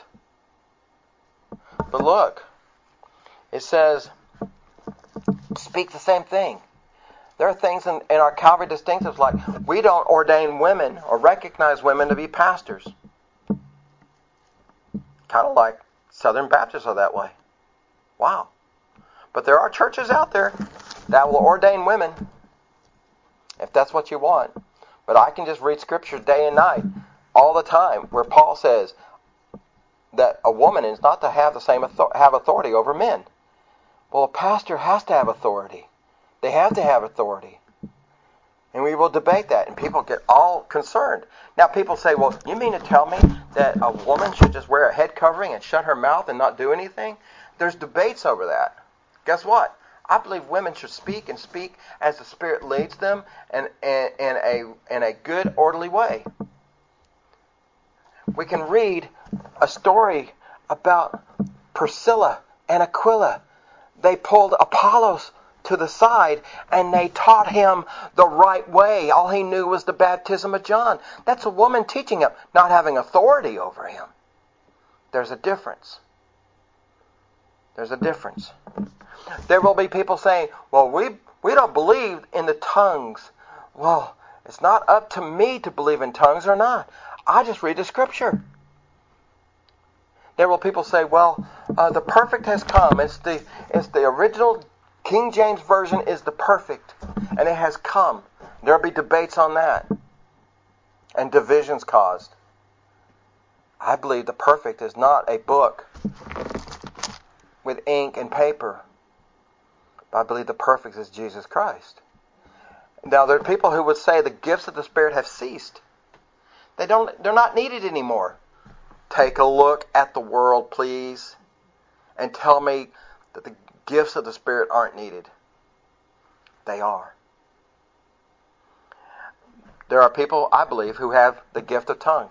S1: But look, it says, speak the same thing. There are things in our Calvary distinctives like we don't ordain women or recognize women to be pastors. Kind of like Southern Baptists are that way. Wow. But there are churches out there that will ordain women if that's what you want. But I can just read Scripture day and night all the time where Paul says that a woman is not to have the same have authority over men. Well, a pastor has to have authority. They have to have authority. And we will debate that, and people get all concerned. Now, people say, well, you mean to tell me that a woman should just wear a head covering and shut her mouth and not do anything? There's debates over that. Guess what? I believe women should speak and speak as the Spirit leads them and in a good, orderly way. We can read a story about Priscilla and Aquila. They pulled Apollos to the side and they taught him the right way. All he knew was the baptism of John. That's a woman teaching him, not having authority over him. There's a difference. There's a difference. There will be people saying, well, we don't believe in the tongues. Well, it's not up to me to believe in tongues or not. I just read the Scripture. There will people say, well, the perfect has come. It's the original King James Version is the perfect, and it has come. There will be debates on that, and divisions caused. I believe the perfect is not a book with ink and paper. But I believe the perfect is Jesus Christ. Now, there are people who would say the gifts of the Spirit have ceased. They're not needed anymore. Take a look at the world, please, and tell me that the gifts of the Spirit aren't needed. They are. There are people, I believe, who have the gift of tongues.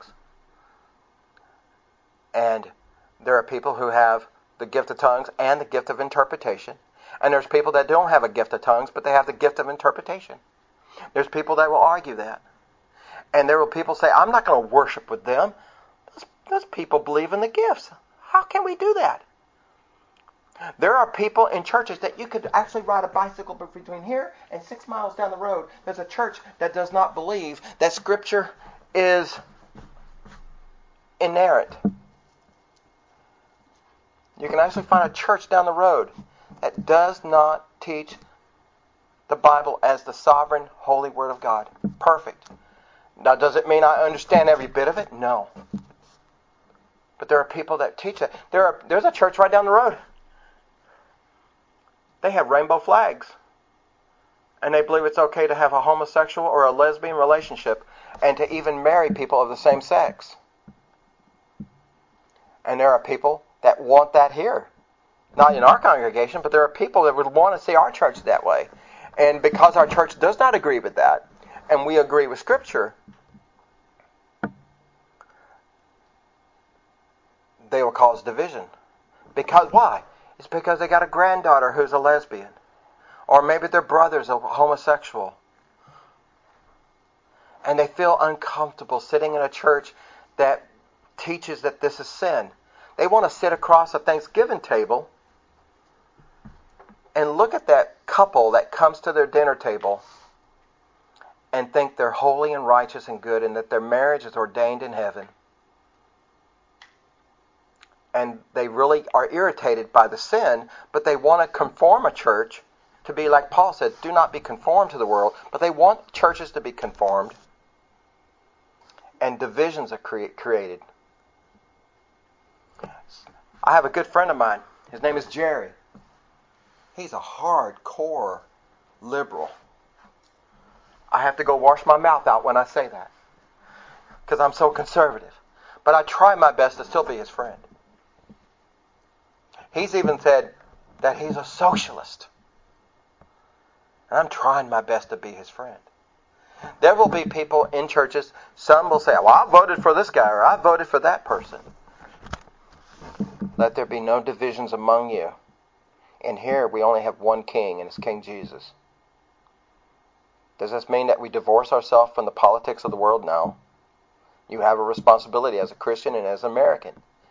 S1: And there are people who have the gift of tongues and the gift of interpretation. And there's people that don't have a gift of tongues, but they have the gift of interpretation. There's people that will argue that. And there will people say, I'm not going to worship with them. Those people believe in the gifts. How can we do that? There are people in churches that you could actually ride a bicycle between here and 6 miles down the road. There's a church that does not believe that Scripture is inerrant. You can actually find a church down the road that does not teach the Bible as the sovereign, holy Word of God. Perfect. Now, does it mean I understand every bit of it? No. But there are people that teach that. There's a church right down the road. They have rainbow flags. And they believe it's okay to have a homosexual or a lesbian relationship and to even marry people of the same sex. And there are people that want that here. Not in our congregation, but there are people that would want to see our church that way. And because our church does not agree with that, and we agree with Scripture, they will cause division. Because why? It's because they got a granddaughter who's a lesbian. Or maybe their brother's a homosexual. And they feel uncomfortable sitting in a church that teaches that this is sin. They want to sit across a Thanksgiving table and look at that couple that comes to their dinner table and think they're holy and righteous and good and that their marriage is ordained in heaven. And they really are irritated by the sin, but they want to conform a church to be like Paul said, do not be conformed to the world, but they want churches to be conformed, and divisions are created. I have a good friend of mine. His name is Jerry. He's a hardcore liberal. I have to go wash my mouth out when I say that, because I'm so conservative. But I try my best to still be his friend. He's even said that he's a socialist. And I'm trying my best to be his friend. There will be people in churches, some will say, well, I voted for this guy or I voted for that person. Let there be no divisions among you. And here we only have one king, and it's King Jesus. Does this mean that we divorce ourselves from the politics of the world? No. You have a responsibility as a Christian and as an American.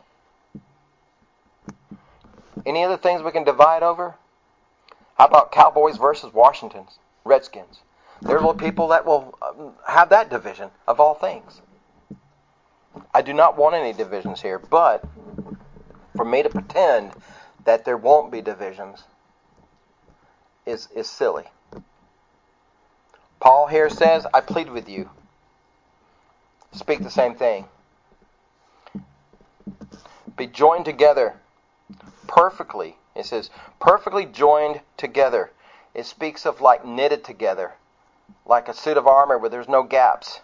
S1: Any other things we can divide over? How about Cowboys versus Washingtons, Redskins? There will be people that will have that division of all things. I do not want any divisions here, but for me to pretend that there won't be divisions is silly. Paul here says, I plead with you. Speak the same thing. Be joined together perfectly. It says, perfectly joined together. It speaks of like knitted together, like a suit of armor where there's no gaps.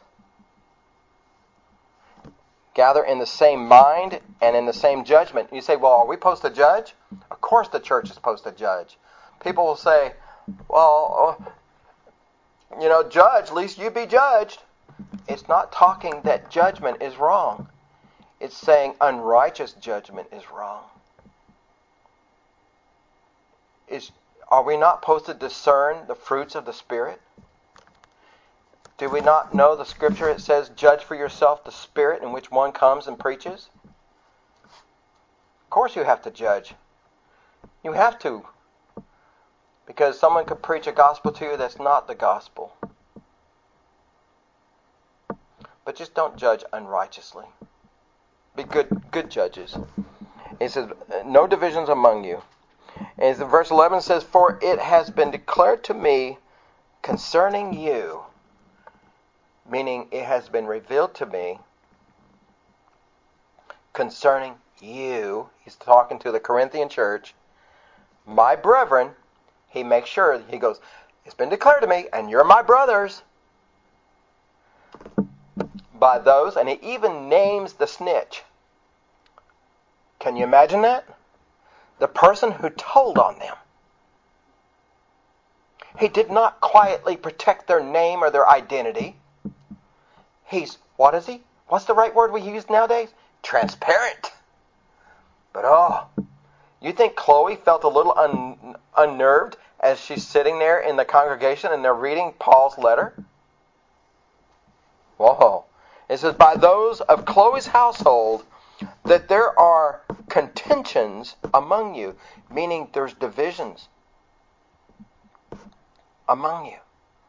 S1: Gather in the same mind and in the same judgment. You say, well, are we supposed to judge? Of course the church is supposed to judge. People will say, well, judge, at least you be judged. It's not talking that judgment is wrong. It's saying unrighteous judgment is wrong. Are we not supposed to discern the fruits of the Spirit? Do we not know the Scripture? It says, judge for yourself the spirit in which one comes and preaches. Of course you have to judge. You have to. Because someone could preach a gospel to you that's not the gospel. But just don't judge unrighteously. Be good judges. It says, no divisions among you. And verse 11 says, for it has been declared to me concerning you, meaning it has been revealed to me concerning you. He's talking to the Corinthian church. My brethren, he makes sure, he goes, it's been declared to me, and you're my brothers. By those, and he even names the snitch. Can you imagine that? The person who told on them. He did not quietly protect their name or their identity. What is he? What's the right word we use nowadays? Transparent. But you think Chloe felt a little unnerved as she's sitting there in the congregation and they're reading Paul's letter? Whoa. It says, by those of Chloe's household, that there are contentions among you, meaning there's divisions among you.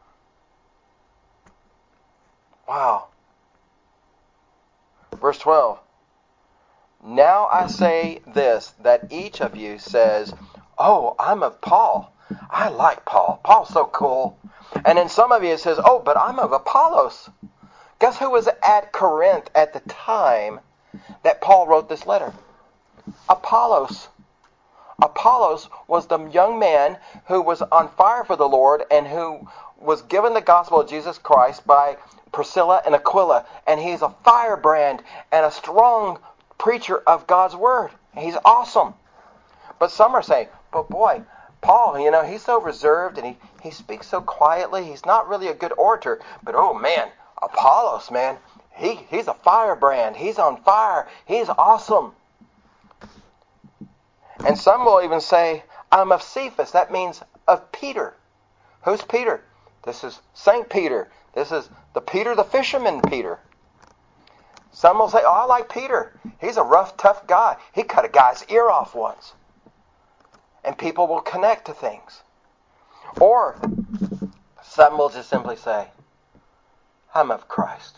S1: Wow. Verse 12. Now I say this, that each of you says, oh, I'm of Paul. I like Paul. Paul's so cool. And then some of you says, oh, but I'm of Apollos. Guess who was at Corinth at the time that Paul wrote this letter? Apollos. Apollos was the young man who was on fire for the Lord and who was given the gospel of Jesus Christ by Priscilla and Aquila. And he's a firebrand and a strong preacher of God's word. He's awesome. But some are saying, but boy, Paul, he's so reserved and he speaks so quietly. He's not really a good orator. But oh man, Apollos, man, he's a firebrand. He's on fire. He's awesome. And some will even say, I'm of Cephas. That means of Peter. Who's Peter? This is St. Peter. This is the Peter the fisherman Peter. Some will say, oh, I like Peter. He's a rough, tough guy. He cut a guy's ear off once. and people will connect to things. Or some will just simply say, I'm of Christ.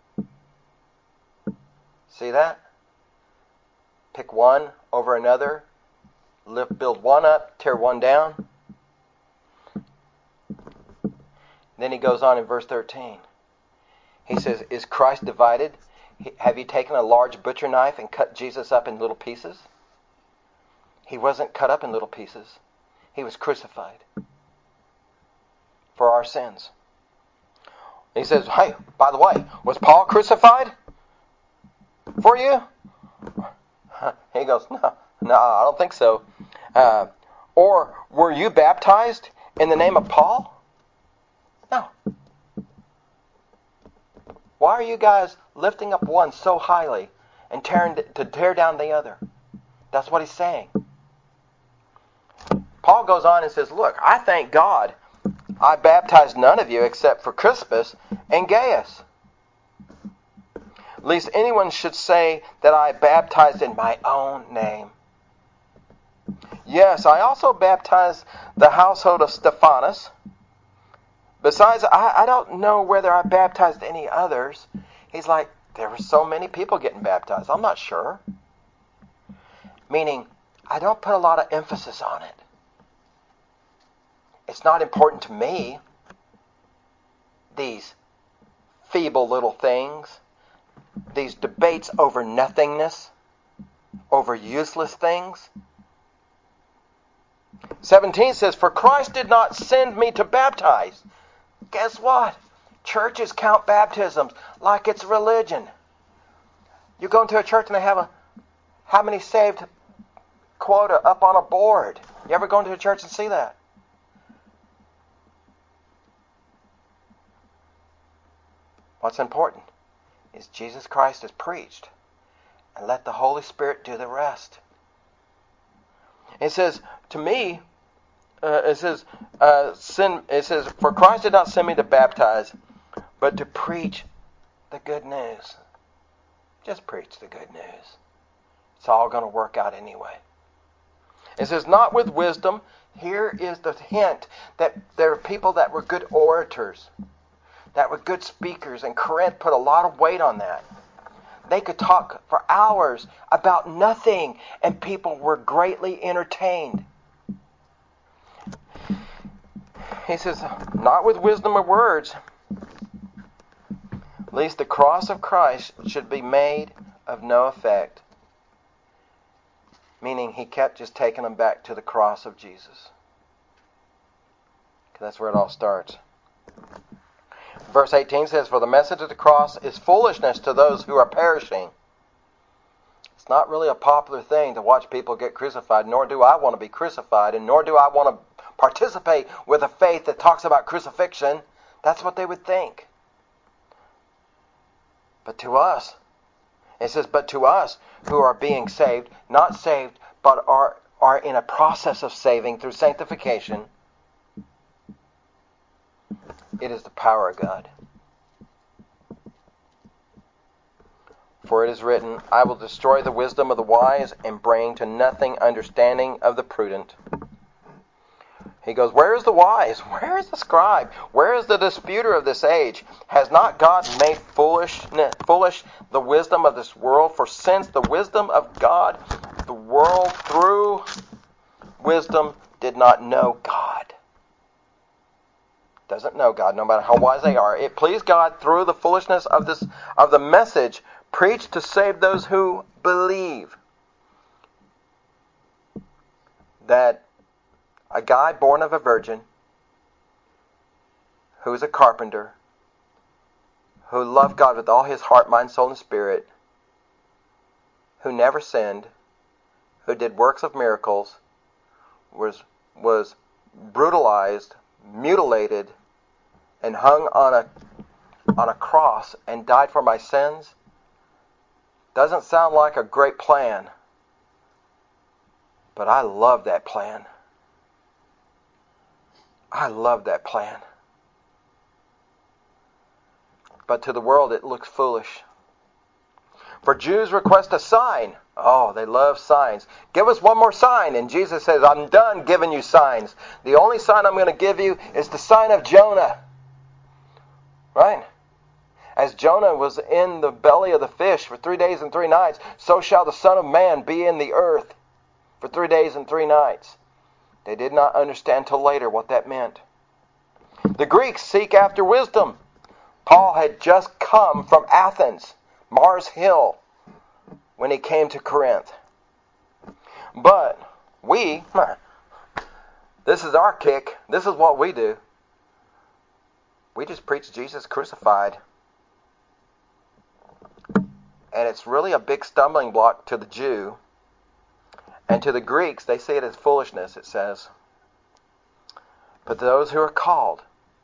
S1: See that? Pick one over another. Build one up, tear one down. Then he goes on in verse 13. He says, is Christ divided? Have you taken a large butcher knife and cut Jesus up in little pieces? He wasn't cut up in little pieces. He was crucified for our sins. He says, hey, by the way, was Paul crucified for you? He goes, no, I don't think so. Or were you baptized in the name of Paul? No. Why are you guys lifting up one so highly and tear down the other? That's what he's saying. Paul goes on and says, look, I thank God I baptized none of you except for Crispus and Gaius. Lest anyone should say that I baptized in my own name. Yes, I also baptized the household of Stephanas. Besides, I don't know whether I baptized any others. He's like, there were so many people getting baptized. I'm not sure. Meaning, I don't put a lot of emphasis on it. It's not important to me. These feeble little things. These debates over nothingness. Over useless things. 17 says, for Christ did not send me to baptize. Guess what? Churches count baptisms like it's religion. You go into a church and they have how many saved quota up on a board. You ever go into a church and see that? What's important is Jesus Christ is preached, and let the Holy Spirit do the rest. It says, to me, it says, for Christ did not send me to baptize, but to preach the good news. Just preach the good news. It's all going to work out anyway. It says, not with wisdom. Here is the hint that there are people that were good orators, that were good speakers, and Corinth put a lot of weight on that. They could talk for hours about nothing, and people were greatly entertained. He says, not with wisdom of words, lest the cross of Christ should be made of no effect. Meaning he kept just taking them back to the cross of Jesus. That's where it all starts. Verse 18 says, for the message of the cross is foolishness to those who are perishing. It's not really a popular thing to watch people get crucified, nor do I want to be crucified, and nor do I want to participate with a faith that talks about crucifixion. That's what they would think. But to us, it says, but to us who are being saved, not saved, but are in a process of saving through sanctification, it is the power of God. For it is written, I will destroy the wisdom of the wise and bring to nothing understanding of the prudent. He goes, where is the wise? Where is the scribe? Where is the disputer of this age? Has not God made foolish the wisdom of this world? For since the wisdom of God, the world through wisdom did not know God. Doesn't know God, no matter how wise they are. It pleased God through the foolishness of the message preached to save those who believe. That a guy born of a virgin, who is a carpenter, who loved God with all his heart, mind, soul, and spirit, who never sinned, who did works of miracles, was brutalized, mutilated, and hung on a cross and died for my sins. Doesn't sound like a great plan, but I love that plan. I love that plan. But to the world it looks foolish. For Jews request a sign. Oh, they love signs. Give us one more sign. And Jesus says, I'm done giving you signs. The only sign I'm going to give you is the sign of Jonah. Right? As Jonah was in the belly of the fish for 3 days and 3 nights, so shall the Son of Man be in the earth for 3 days and 3 nights. They did not understand till later what that meant. The Greeks seek after wisdom. Paul had just come from Athens, Mars Hill, when he came to Corinth. But this is our kick. This is what we do. We just preach Jesus crucified. And it's really a big stumbling block to the Jew. And to the Greeks, they see it as foolishness, it says. But those who are called,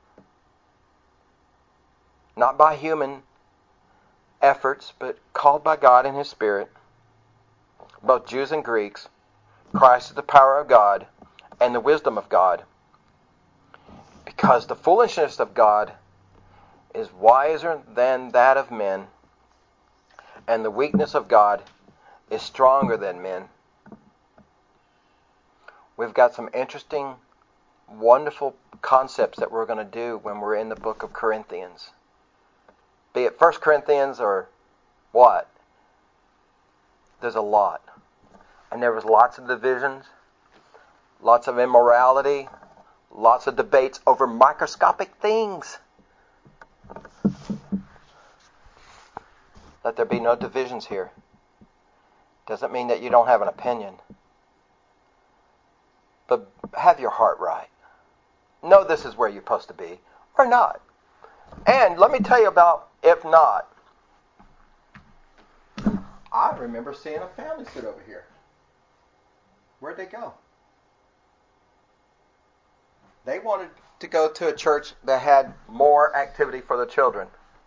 S1: not by human efforts, but called by God in His Spirit, both Jews and Greeks, Christ is the power of God and the wisdom of God. Because the foolishness of God is wiser than that of men, and the weakness of God is stronger than men. We've got some interesting, wonderful concepts that we're going to do when we're in the book of Corinthians. Be it 1 Corinthians or what? There's a lot. And there was lots of divisions, lots of immorality, lots of debates over microscopic things. Let there be no divisions here. Doesn't mean that you don't have an opinion. But have your heart right. Know this is where you're supposed to be, or not. And let me tell you about if not. I remember seeing a family sit over here. Where'd they go? They wanted to go to a church that had more activity for the children.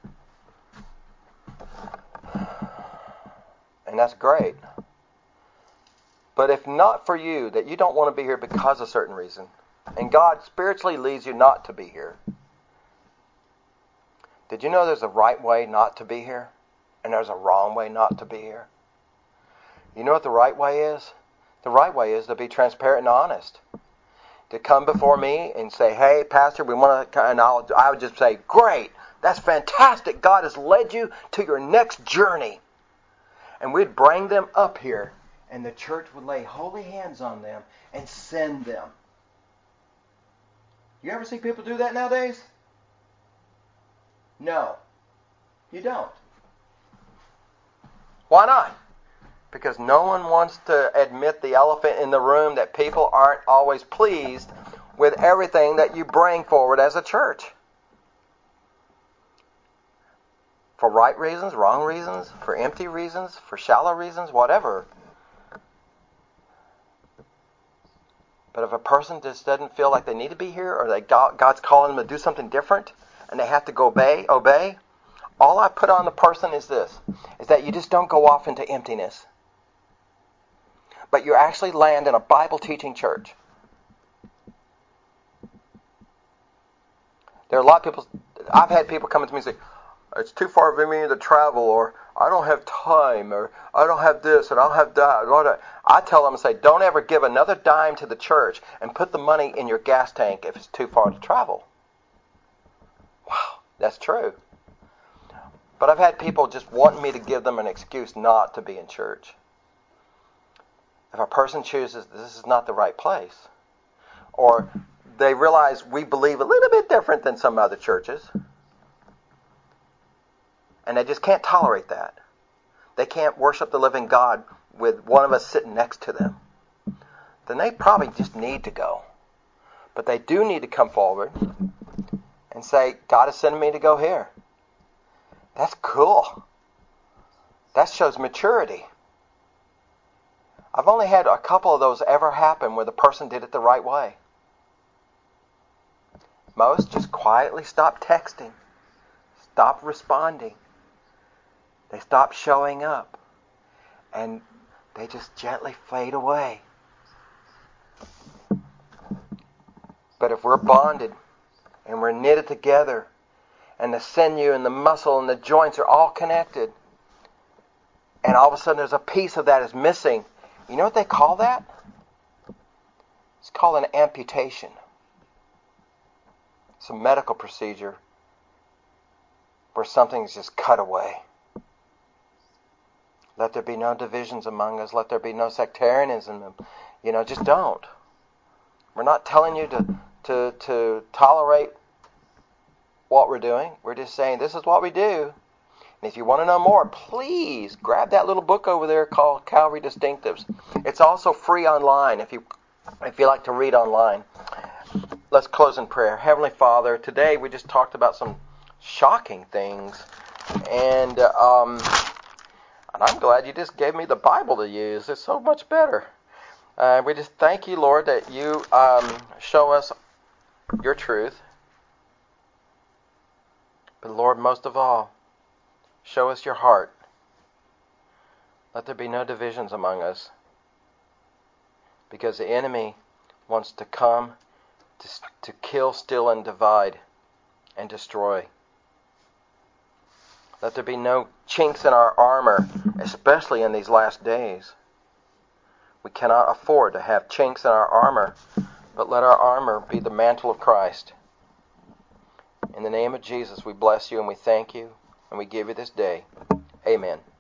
S1: And that's great. But if not for you, that you don't want to be here because of a certain reason, and God spiritually leads you not to be here, did you know there's a right way not to be here? And there's a wrong way not to be here? You know what the right way is? The right way is to be transparent and honest. To come before me and say, hey, Pastor, we want to, and I would just say, great, that's fantastic. God has led you to your next journey. And we'd bring them up here, and the church would lay holy hands on them and send them. You ever see people do that nowadays? No, you don't. Why not? Because no one wants to admit the elephant in the room that people aren't always pleased with everything that you bring forward as a church. For right reasons, wrong reasons, for empty reasons, for shallow reasons, whatever. But if a person just doesn't feel like they need to be here, or that God's calling them to do something different, and they have to go obey, all I put on the person is this, is that you just don't go off into emptiness. But you actually land in a Bible-teaching church. There are a lot of people, I've had people come to me and say, it's too far for me to travel, or I don't have time, or I don't have this, and I don't have that. I tell them, say, don't ever give another dime to the church and put the money in your gas tank if it's too far to travel. Wow, that's true. But I've had people just wanting me to give them an excuse not to be in church. If a person chooses this is not the right place, or they realize we believe a little bit different than some other churches, and they just can't tolerate that. They can't worship the living God with one of us sitting next to them. Then they probably just need to go. But they do need to come forward and say, God is sending me to go here. That's cool. That shows maturity. I've only had a couple of those ever happen where the person did it the right way. Most just quietly stop texting, stop responding. They stop showing up, and they just gently fade away. But if we're bonded and we're knitted together, and the sinew and the muscle and the joints are all connected, and all of a sudden there's a piece of that is missing. You know what they call that? It's called an amputation. It's a medical procedure where something's just cut away. Let there be no divisions among us. Let there be no sectarianism. Just don't. We're not telling you to tolerate what we're doing. We're just saying this is what we do. And if you want to know more, please grab that little book over there called Calvary Distinctives. It's also free online if you like to read online. Let's close in prayer. Heavenly Father, today we just talked about some shocking things, and I'm glad you just gave me the Bible to use. It's so much better. We just thank you, Lord, that you show us your truth. But Lord, most of all, show us your heart. Let there be no divisions among us, because the enemy wants to come to kill, steal, and divide, and destroy. Let there be no chinks in our armor, especially in these last days. We cannot afford to have chinks in our armor, but let our armor be the mantle of Christ. In the name of Jesus, we bless you and we thank you, and we give you this day. Amen.